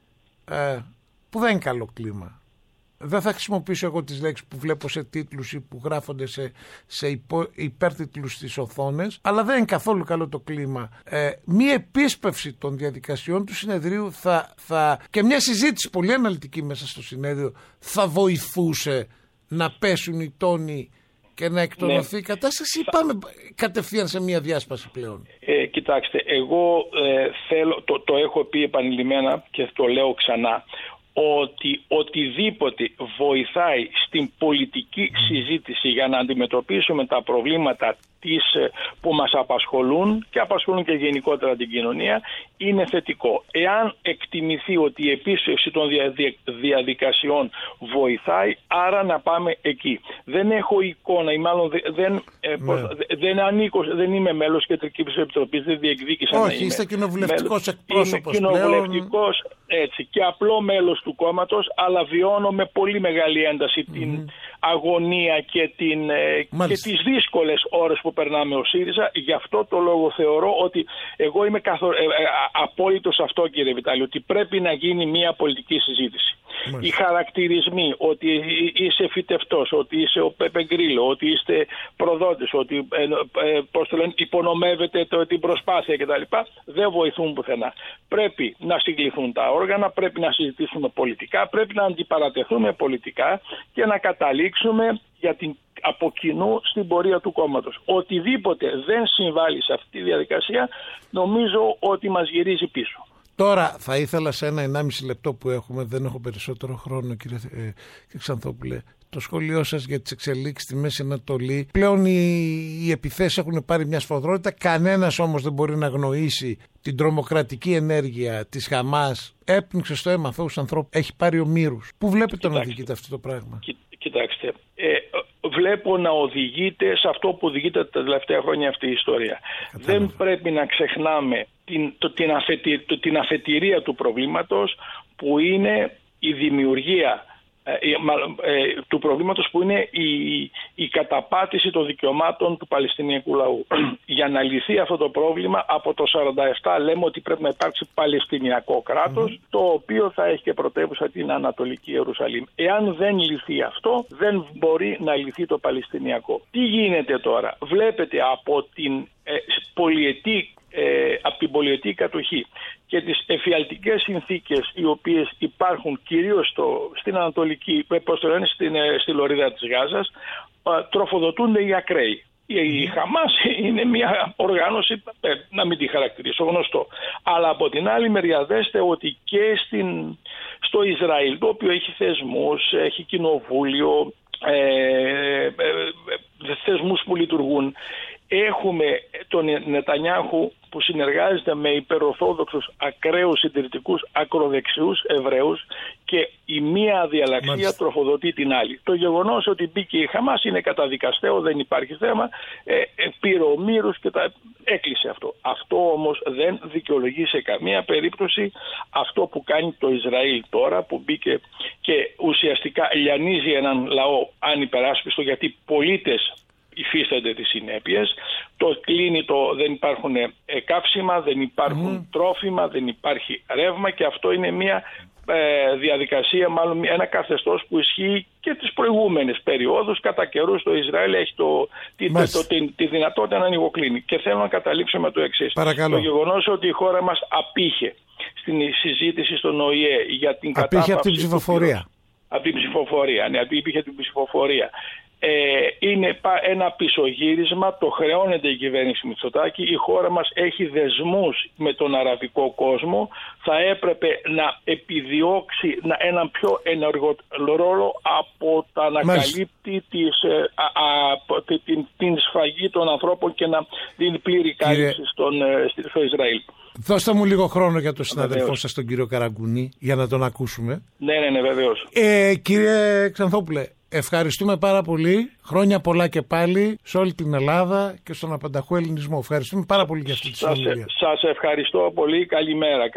που δεν είναι καλό κλίμα. Δεν θα χρησιμοποιήσω εγώ τις λέξεις που βλέπω σε τίτλους ή που γράφονται σε υπέρτιτλους στις οθόνες, αλλά δεν είναι καθόλου καλό το κλίμα. Μία επίσπευση των διαδικασιών του συνεδρίου και μια συζήτηση πολύ αναλυτική μέσα στο συνέδριο θα βοηθούσε να πέσουν οι τόνοι και να εκτονωθεί η κατάσταση, ή πάμε κατευθείαν σε μια διάσπαση πλέον? Κοιτάξτε, εγώ θέλω, το έχω πει επανειλημμένα και το λέω ξανά, ότι οτιδήποτε βοηθάει στην πολιτική συζήτηση για να αντιμετωπίσουμε τα προβλήματα που μας απασχολούν και απασχολούν και γενικότερα την κοινωνία είναι θετικό. Εάν εκτιμηθεί ότι η επίσπευση των διαδικασιών βοηθάει, άρα να πάμε εκεί. Δεν έχω εικόνα ή μάλλον δεν ανήκω, δεν είμαι μέλος Κεντρικής Επιτροπής, δεν διεκδίκησα να είμαι. Όχι, είστε κοινοβουλευτικός εκπρόσωπος. Είμαι κοινοβουλευτικός, έτσι, και απλό μέλος του κόμματος, αλλά βιώνω με πολύ μεγάλη ένταση την αγωνία και τις δύσκολες ώρες που περνάμε ο ΣΥΡΙΖΑ. Γι' αυτό το λόγο θεωρώ ότι εγώ είμαι απόλυτος σε αυτό, κύριε Βιτάλη, ότι πρέπει να γίνει μια πολιτική συζήτηση. Οι χαρακτηρισμοί ότι είσαι φυτευτός, ότι είσαι ο Πέπε Γκρίλο, ότι είστε προδότης, ότι υπονομεύετε την προσπάθεια κτλ. Δεν βοηθούν πουθενά. Πρέπει να συγκληθούν τα όργανα, πρέπει να συζητήσουμε πολιτικά, πρέπει να αντιπαρατεθούμε πολιτικά και να καταλήξουμε από κοινού στην πορεία του κόμματος. Οτιδήποτε δεν συμβάλλει σε αυτή τη διαδικασία, νομίζω ότι μας γυρίζει πίσω. Τώρα θα ήθελα σε 1,5 λεπτό που έχουμε, δεν έχω περισσότερο χρόνο, κύριε Ξανθόπουλε, το σχόλιο σας για τις εξελίξεις στη Μέση Ανατολή. Πλέον οι επιθέσεις έχουν πάρει μια σφοδρότητα, κανένας όμως δεν μπορεί να αγνοήσει την τρομοκρατική ενέργεια της Χαμάς. Έπνιξε στο αίμα αθώους ανθρώπους, έχει πάρει ομήρους. Πού βλέπετε να οδηγείται αυτό το πράγμα? Κοιτάξτε, βλέπω να οδηγείται σε αυτό που οδηγείται τα τελευταία χρόνια αυτή η ιστορία. Δεν πρέπει να ξεχνάμε την αφετηρία του προβλήματος, που είναι η δημιουργία του προβλήματος, που είναι η καταπάτηση των δικαιωμάτων του Παλαιστινιακού λαού. Για να λυθεί αυτό το πρόβλημα, από το 1947 λέμε ότι πρέπει να υπάρξει Παλαιστινιακό κράτος, το οποίο θα έχει και πρωτεύουσα την Ανατολική Ιερουσαλήμ. Εάν δεν λυθεί αυτό, δεν μπορεί να λυθεί το Παλαιστινιακό. Τι γίνεται τώρα? Βλέπετε από την πολυετή κατοχή και τις εφιαλτικές συνθήκες οι οποίες υπάρχουν κυρίως στην Ανατολική, στη λωρίδα της Γάζας, τροφοδοτούνται οι ακραίοι. Η Χαμάς είναι μια οργάνωση, να μην τη χαρακτηρίσω, γνωστό. Αλλά από την άλλη μεριά δέστε ότι και στο Ισραήλ, το οποίο έχει θεσμούς, έχει κοινοβούλιο, θεσμούς που λειτουργούν, έχουμε τον Νετανιάχου που συνεργάζεται με υπερορθόδοξους ακραίους συντηρητικούς ακροδεξιούς Εβραίους και η μία αδιαλαξία τροφοδοτεί την άλλη. Το γεγονός ότι μπήκε η Χαμάς είναι καταδικαστέο, δεν υπάρχει θέμα, πήρε ομήρους και έκλεισε αυτό. Αυτό όμως δεν δικαιολογεί σε καμία περίπτωση αυτό που κάνει το Ισραήλ τώρα, που μπήκε και ουσιαστικά λιανίζει έναν λαό ανυπεράσπιστο, γιατί πολίτες υφίστανται τις συνέπειες. Το κλείνει, δεν υπάρχουν καύσιμα, δεν υπάρχουν τρόφιμα, δεν υπάρχει ρεύμα, και αυτό είναι μια διαδικασία, μάλλον ένα καθεστώς που ισχύει και τις προηγούμενες περιόδους. Κατά καιρούς το Ισραήλ έχει τη δυνατότητα να ανοιγοκλίνει. Και θέλω να καταλήξω με το εξής. Παρακαλώ. Το γεγονός ότι η χώρα μας απήχε στην συζήτηση στον ΟΗΕ για την κατάπαυση. Απήχε από την ψηφοφορία. Από την ψηφοφορία, ναι, απήχε την ψηφοφορία. Είναι ένα πισωγύρισμα, το χρεώνεται η κυβέρνηση Μητσοτάκη. Η χώρα μας έχει δεσμούς με τον αραβικό κόσμο. Θα έπρεπε να επιδιώξει έναν πιο ενεργό ρόλο από τα να καλύπτει την σφαγή των ανθρώπων και να δίνει πλήρη κάλυψη στο Ισραήλ. Δώστε μου λίγο χρόνο για τον συναδελφό σας, τον κύριο Καραγκούνη, για να τον ακούσουμε. Ναι, βεβαίως. Κύριε Ξανθόπουλε, ευχαριστούμε πάρα πολύ. Χρόνια πολλά και πάλι σε όλη την Ελλάδα και στον απανταχό ελληνισμό. Ευχαριστούμε πάρα πολύ για αυτή τη συνομιλία. Σας ευχαριστώ πολύ. Καλημέρα.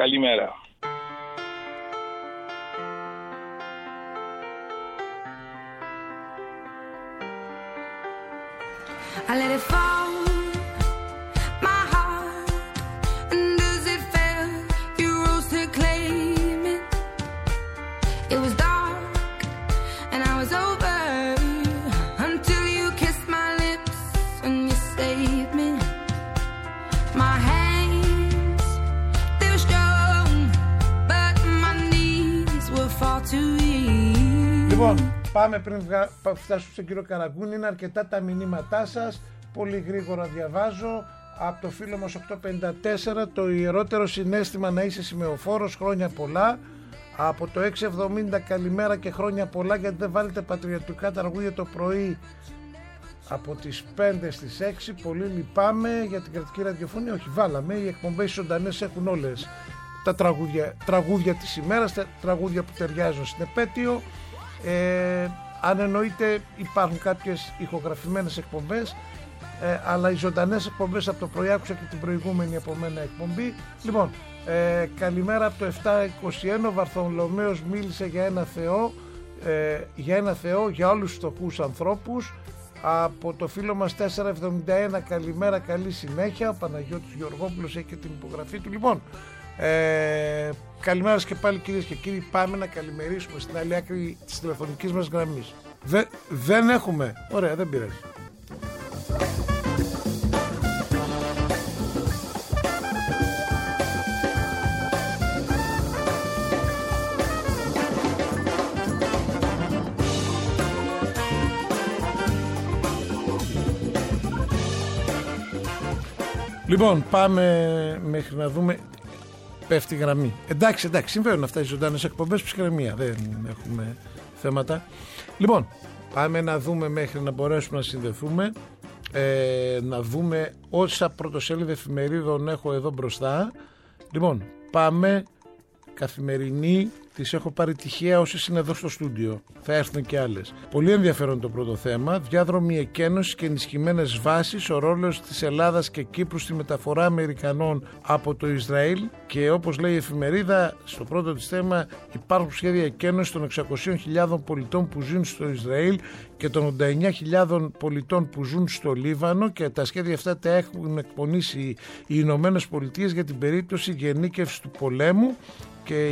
I let it fall, my heart, and as it fell, you rose to claim it. It was dark, and I was over, until you kissed my lips and you saved me. My hands, they were strong, but my knees were far too weak. Λοιπόν, πάμε πριν φτάσουμε στον κύριο Καραγκούνη. Είναι αρκετά τα μηνύματά σας. Πολύ γρήγορα διαβάζω. Από το φίλο μας 854, το ιερότερο συναίσθημα να είσαι σημεοφόρος, χρόνια πολλά. Από το 670, καλημέρα και χρόνια πολλά, γιατί δεν βάλετε πατριωτικά τραγούδια το πρωί από τις 5 στις 6. Πολύ λυπάμαι για την κρατική ραδιοφωνία. Όχι, βάλαμε. Οι εκπομπές ζωντανές έχουν όλες τα τραγούδια της ημέρας, τα τραγούδια που ταιριάζουν στην επέτειο. Αν εννοείται, υπάρχουν κάποιες ηχογραφημένες εκπομπές, αλλά οι ζωντανές εκπομπές από το πρωί, άκουσα και την προηγούμενη από μένα εκπομπή. Λοιπόν, καλημέρα από το 721. Ο Βαρθολομαίος μίλησε για ένα Θεό για όλους τους φτωχούς ανθρώπους. Από το φίλο μας 471, καλημέρα, καλή συνέχεια. Ο Παναγιώτης Γεωργόπουλος έχει και την υπογραφή του. Λοιπόν, καλημέρα και πάλι, κυρίες και κύριοι. Πάμε να καλημερίσουμε στην άλλη άκρη της τηλεφωνικής μας γραμμής. Δεν έχουμε. Ωραία, δεν πειράζει. Λοιπόν, πάμε μέχρι να δούμε. Πέφτει η γραμμή. Εντάξει, συμβαίνουν αυτά οι ζωντανές εκπομπές, ψυχραιμία. Δεν έχουμε θέματα. Λοιπόν, πάμε να δούμε μέχρι να μπορέσουμε να συνδεθούμε. Να δούμε όσα πρωτοσέλιδα εφημερίδων έχω εδώ μπροστά. Λοιπόν, πάμε. Καθημερινή, τις έχω πάρει τυχαία όσες είναι εδώ στο στούντιο. Θα έρθουν και άλλες. Πολύ ενδιαφέρον το πρώτο θέμα. Διάδρομη εκένωση και ενισχυμένες βάσεις. Ο ρόλος της Ελλάδας και Κύπρου στη μεταφορά Αμερικανών από το Ισραήλ. Και όπως λέει η εφημερίδα, στο πρώτο της θέμα, υπάρχουν σχέδια εκένωση των 600.000 πολιτών που ζουν στο Ισραήλ και των 89.000 πολιτών που ζουν στο Λίβανο, και τα σχέδια αυτά τα έχουν εκπονήσει οι Ηνωμένες Πολιτείες για την περίπτωση γενίκευσης του πολέμου. Και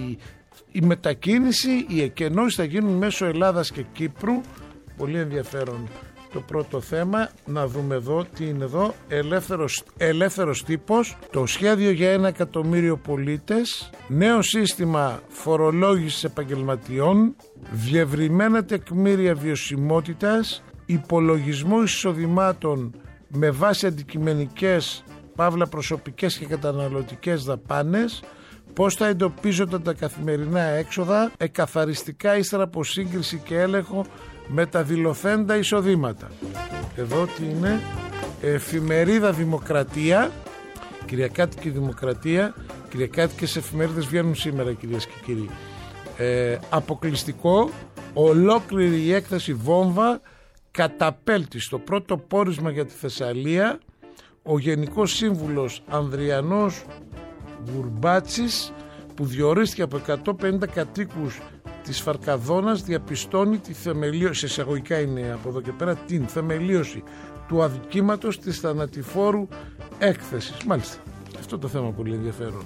η μετακίνηση, οι εκενώσεις θα γίνουν μέσω Ελλάδας και Κύπρου. Πολύ ενδιαφέρον το πρώτο θέμα. Να δούμε εδώ τι είναι εδώ. Ελεύθερος τύπος. Το σχέδιο για 1 εκατομμύριο πολίτες. Νέο σύστημα φορολόγησης επαγγελματιών. Διευρυμένα τεκμήρια βιωσιμότητας. Υπολογισμό εισοδημάτων με βάση αντικειμενικές προσωπικές και καταναλωτικές δαπάνες. Πώς θα εντοπίζονται τα καθημερινά έξοδα, εκαθαριστικά ύστερα από σύγκριση και έλεγχο με τα δηλωθέντα εισοδήματα. Εδώ τι είναι? Εφημερίδα Δημοκρατία, Κυριακάτικη Δημοκρατία. Κυριακάτικες εφημερίδες βγαίνουν σήμερα, κυρίες και κύριοι. Αποκλειστικό, ολόκληρη η έκθεση βόμβα, καταπέλτη στο πρώτο πόρισμα για τη Θεσσαλία. Ο Γενικός Σύμβουλος Ανδριανός Γουρμπάτσης, που διορίστηκε από 150 κατοίκους της Φαρκαδόνας, διαπιστώνει τη θεμελίωση, σε εισαγωγικά είναι από εδώ και πέρα, την θεμελίωση του αδικήματος της θανατηφόρου έκθεσης. Μάλιστα, αυτό το θέμα πολύ ενδιαφέρον.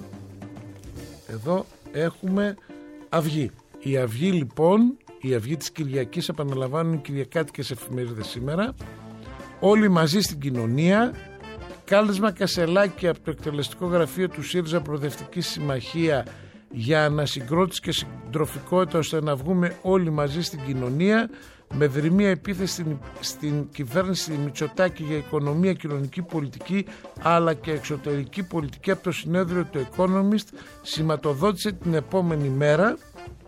Εδώ έχουμε Αυγή. Η Αυγή λοιπόν, η Αυγή της Κυριακής, επαναλαμβάνουν οι κυριακάτικες εφημερίδες σήμερα. Όλοι μαζί στην κοινωνία. Κάλεσμα Κασελάκη από το εκτελεστικό γραφείο του ΣΥΡΙΖΑ Προοδευτική Συμμαχία για ανασυγκρότηση και συντροφικότητα, ώστε να βγούμε όλοι μαζί στην κοινωνία. Με δρυμία επίθεση στην κυβέρνηση Μητσοτάκη για οικονομία, κοινωνική πολιτική αλλά και εξωτερική πολιτική από το συνέδριο του Economist, σηματοδότησε την επόμενη μέρα.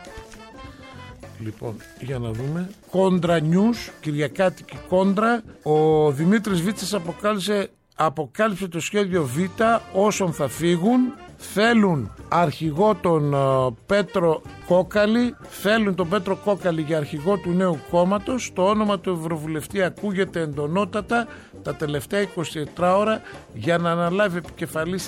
Λοιπόν, για να δούμε. Κόντρα News, κυριακάτικη κόντρα. Ο Δημήτρης Βίτσας αποκάλεσε αποκάλυψε το σχέδιο Β όσων θα φύγουν. Θέλουν αρχηγό τον Πέτρο Κόκαλη, θέλουν τον Πέτρο Κόκαλη για αρχηγό του νέου κόμματος. Το όνομα του ευρωβουλευτή ακούγεται εντονότατα τα τελευταία 24 ώρα για να αναλάβει επικεφαλής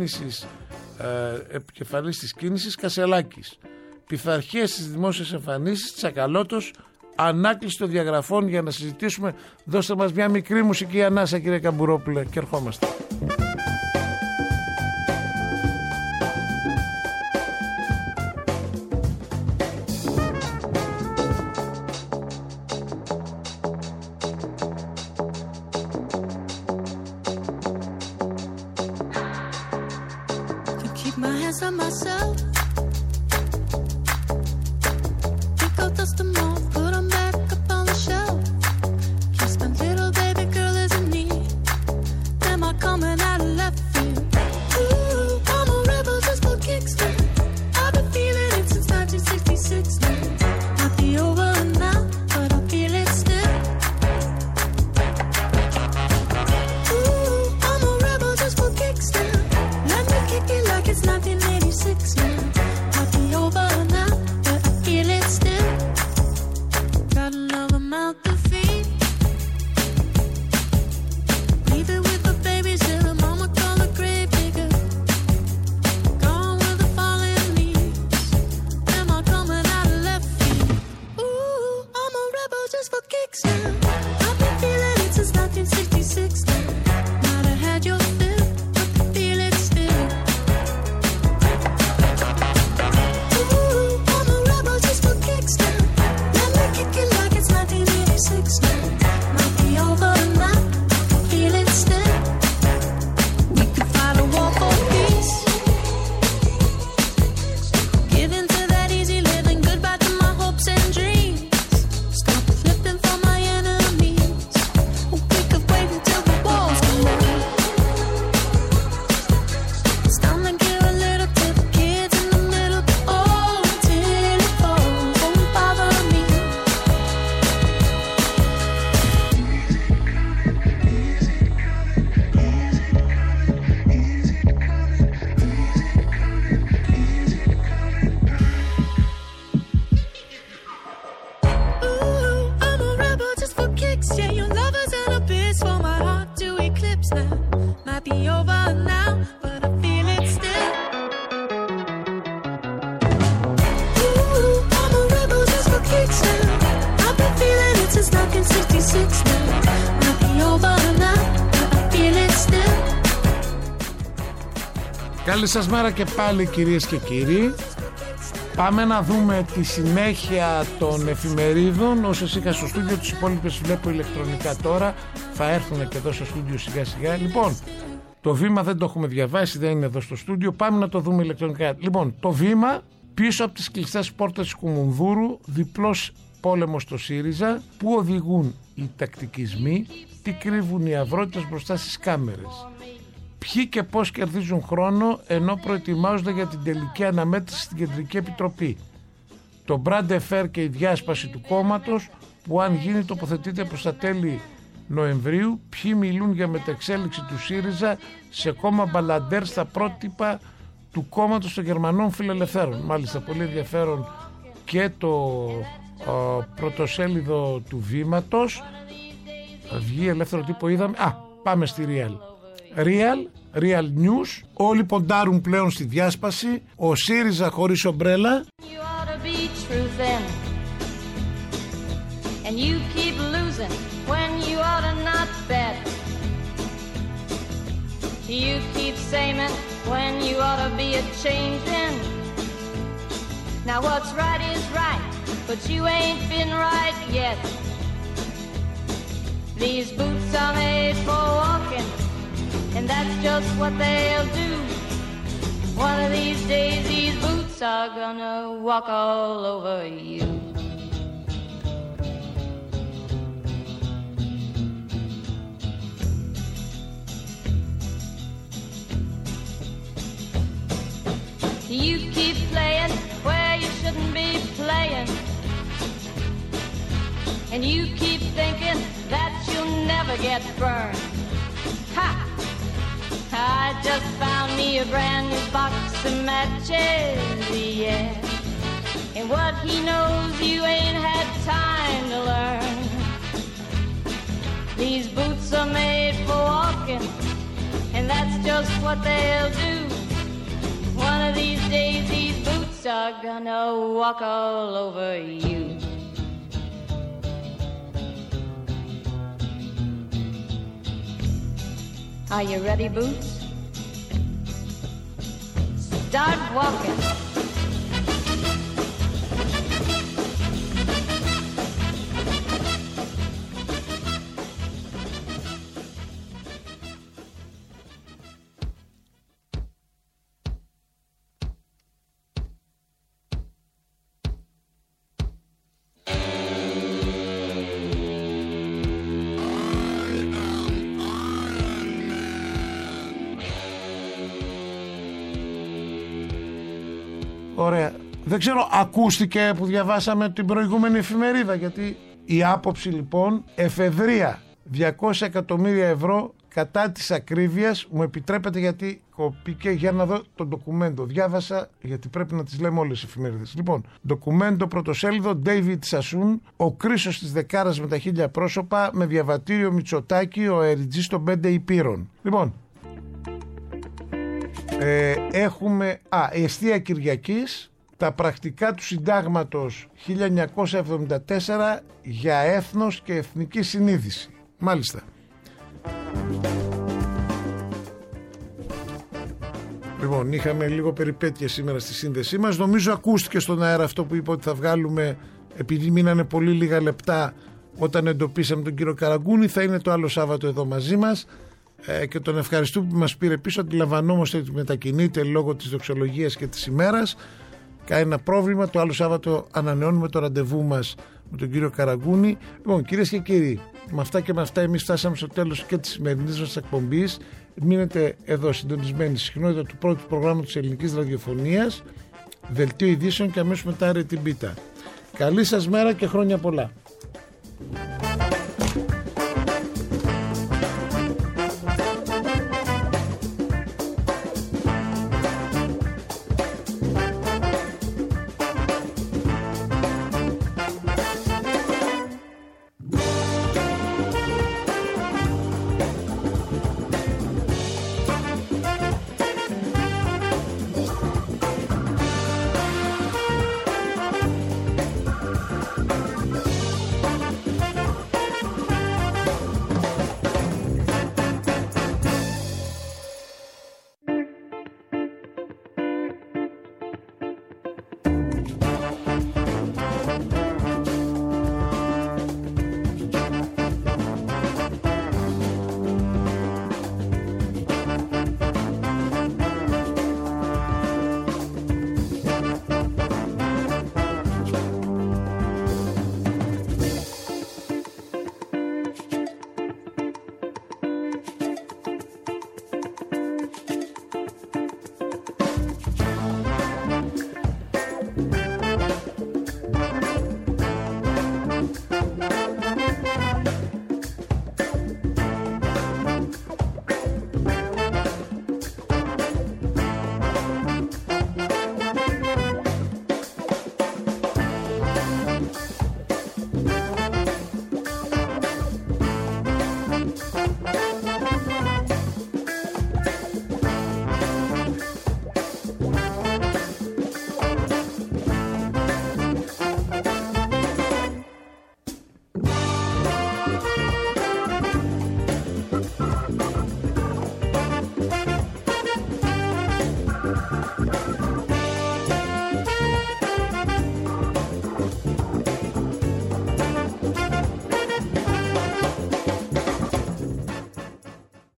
της κίνησης Κασελάκης. Πειθαρχία στις δημόσιες εμφανίσεις, Τσακαλώτος, ανάκληση των διαγραφών για να συζητήσουμε. Δώστε μας μια μικρή μουσική ανάσα, κύριε Καμπουρόπουλε, και ερχόμαστε. Καλή σας μέρα και πάλι, κυρίες και κύριοι. Πάμε να δούμε τη συνέχεια των εφημερίδων. Όσες είχα στο στούντιο, τις υπόλοιπες βλέπω ηλεκτρονικά τώρα. Θα έρθουν και εδώ στο στούντιο σιγά σιγά. Λοιπόν, το Βήμα δεν το έχουμε διαβάσει, δεν είναι εδώ στο στούντιο. Πάμε να το δούμε ηλεκτρονικά. Λοιπόν, το Βήμα, πίσω από τις κλειστές πόρτες της Κουμουνδούρου, διπλός πόλεμος στο ΣΥΡΙΖΑ. Πού οδηγούν οι τακτικισμοί, τι κρύβουν οι αυρότητες μπροστά στις κάμερες. Ποιοι και πώς κερδίζουν χρόνο ενώ προετοιμάζονται για την τελική αναμέτρηση στην Κεντρική Επιτροπή. Το Μπράντε Φέρ και η διάσπαση του κόμματος που αν γίνει τοποθετείται προς τα τέλη Νοεμβρίου. Ποιοι μιλούν για μεταξέλιξη του ΣΥΡΙΖΑ σε κόμμα μπαλαντέρ στα πρότυπα του κόμματος των Γερμανών Φιλελευθέρων. Μάλιστα, πολύ ενδιαφέρον και το πρωτοσέλιδο του Βήματος. Βγει ελεύθερο τύπο, είδαμε. Πάμε στη Real News. Όλοι ποντάρουν πλέον στη διάσπαση. Ο ΣΥΡΙΖΑ χωρίς ομπρέλα. And you keep losing when you ought to not bet. You keep saying when you ought to be a changing. Now what's right is right, but you ain't been right yet. These boots are made for walking, and that's just what they'll do. One of these days these boots are gonna walk all over you. You keep playing where you shouldn't be playing, and you keep thinking that you'll never get burned. Ha! I just found me a brand new box of matches, yeah. And what he knows you ain't had time to learn. These boots are made for walking, and that's just what they'll do. One of these days these boots are gonna walk all over you. Are you ready, Boots? Start walking. Ωραία. Δεν ξέρω, ακούστηκε που διαβάσαμε την προηγούμενη εφημερίδα? Γιατί η άποψη λοιπόν εφεδρεία 200 εκατομμύρια ευρώ κατά της ακρίβειας. Μου επιτρέπετε γιατί κοπήκε για να δω το ντοκουμέντο. Διάβασα γιατί πρέπει να τις λέμε όλες οι εφημερίδες. Λοιπόν, ντοκουμέντο πρωτοσέλιδο David Sassoon, ο κρίσος της δεκάρας με τα 1000 πρόσωπα, με διαβατήριο Μητσοτάκη, ο Εριτζής των 5 υπήρων. Λοιπόν, έχουμε εστία Κυριακής, τα πρακτικά του συντάγματος 1974 για έθνος και εθνική συνείδηση. Μάλιστα. Λοιπόν, είχαμε λίγο περιπέτεια σήμερα στη σύνδεσή μας. Νομίζω ακούστηκε στον αέρα αυτό που είπα, ότι θα βγάλουμε, επειδή μείνανε πολύ λίγα λεπτά όταν εντοπίσαμε τον κύριο Καραγκούνη, θα είναι το άλλο Σάββατο εδώ μαζί μας. Και τον ευχαριστούμε που μας πήρε πίσω. Αντιλαμβανόμαστε ότι μετακινείται λόγω της δοξολογίας και της ημέρας. Κανένα πρόβλημα. Το άλλο Σάββατο ανανεώνουμε το ραντεβού μας με τον κύριο Καραγκούνη. Λοιπόν, κυρίες και κύριοι, με αυτά και με αυτά εμείς φτάσαμε στο τέλος και της σημερινής μας εκπομπής. Μείνετε εδώ συντονισμένοι στη συχνότητα του πρώτου προγράμματος της ελληνικής ραδιοφωνίας, δελτίο ειδήσεων και αμέσως μετά ρε την πίτα. Καλή σας μέρα και χρόνια πολλά.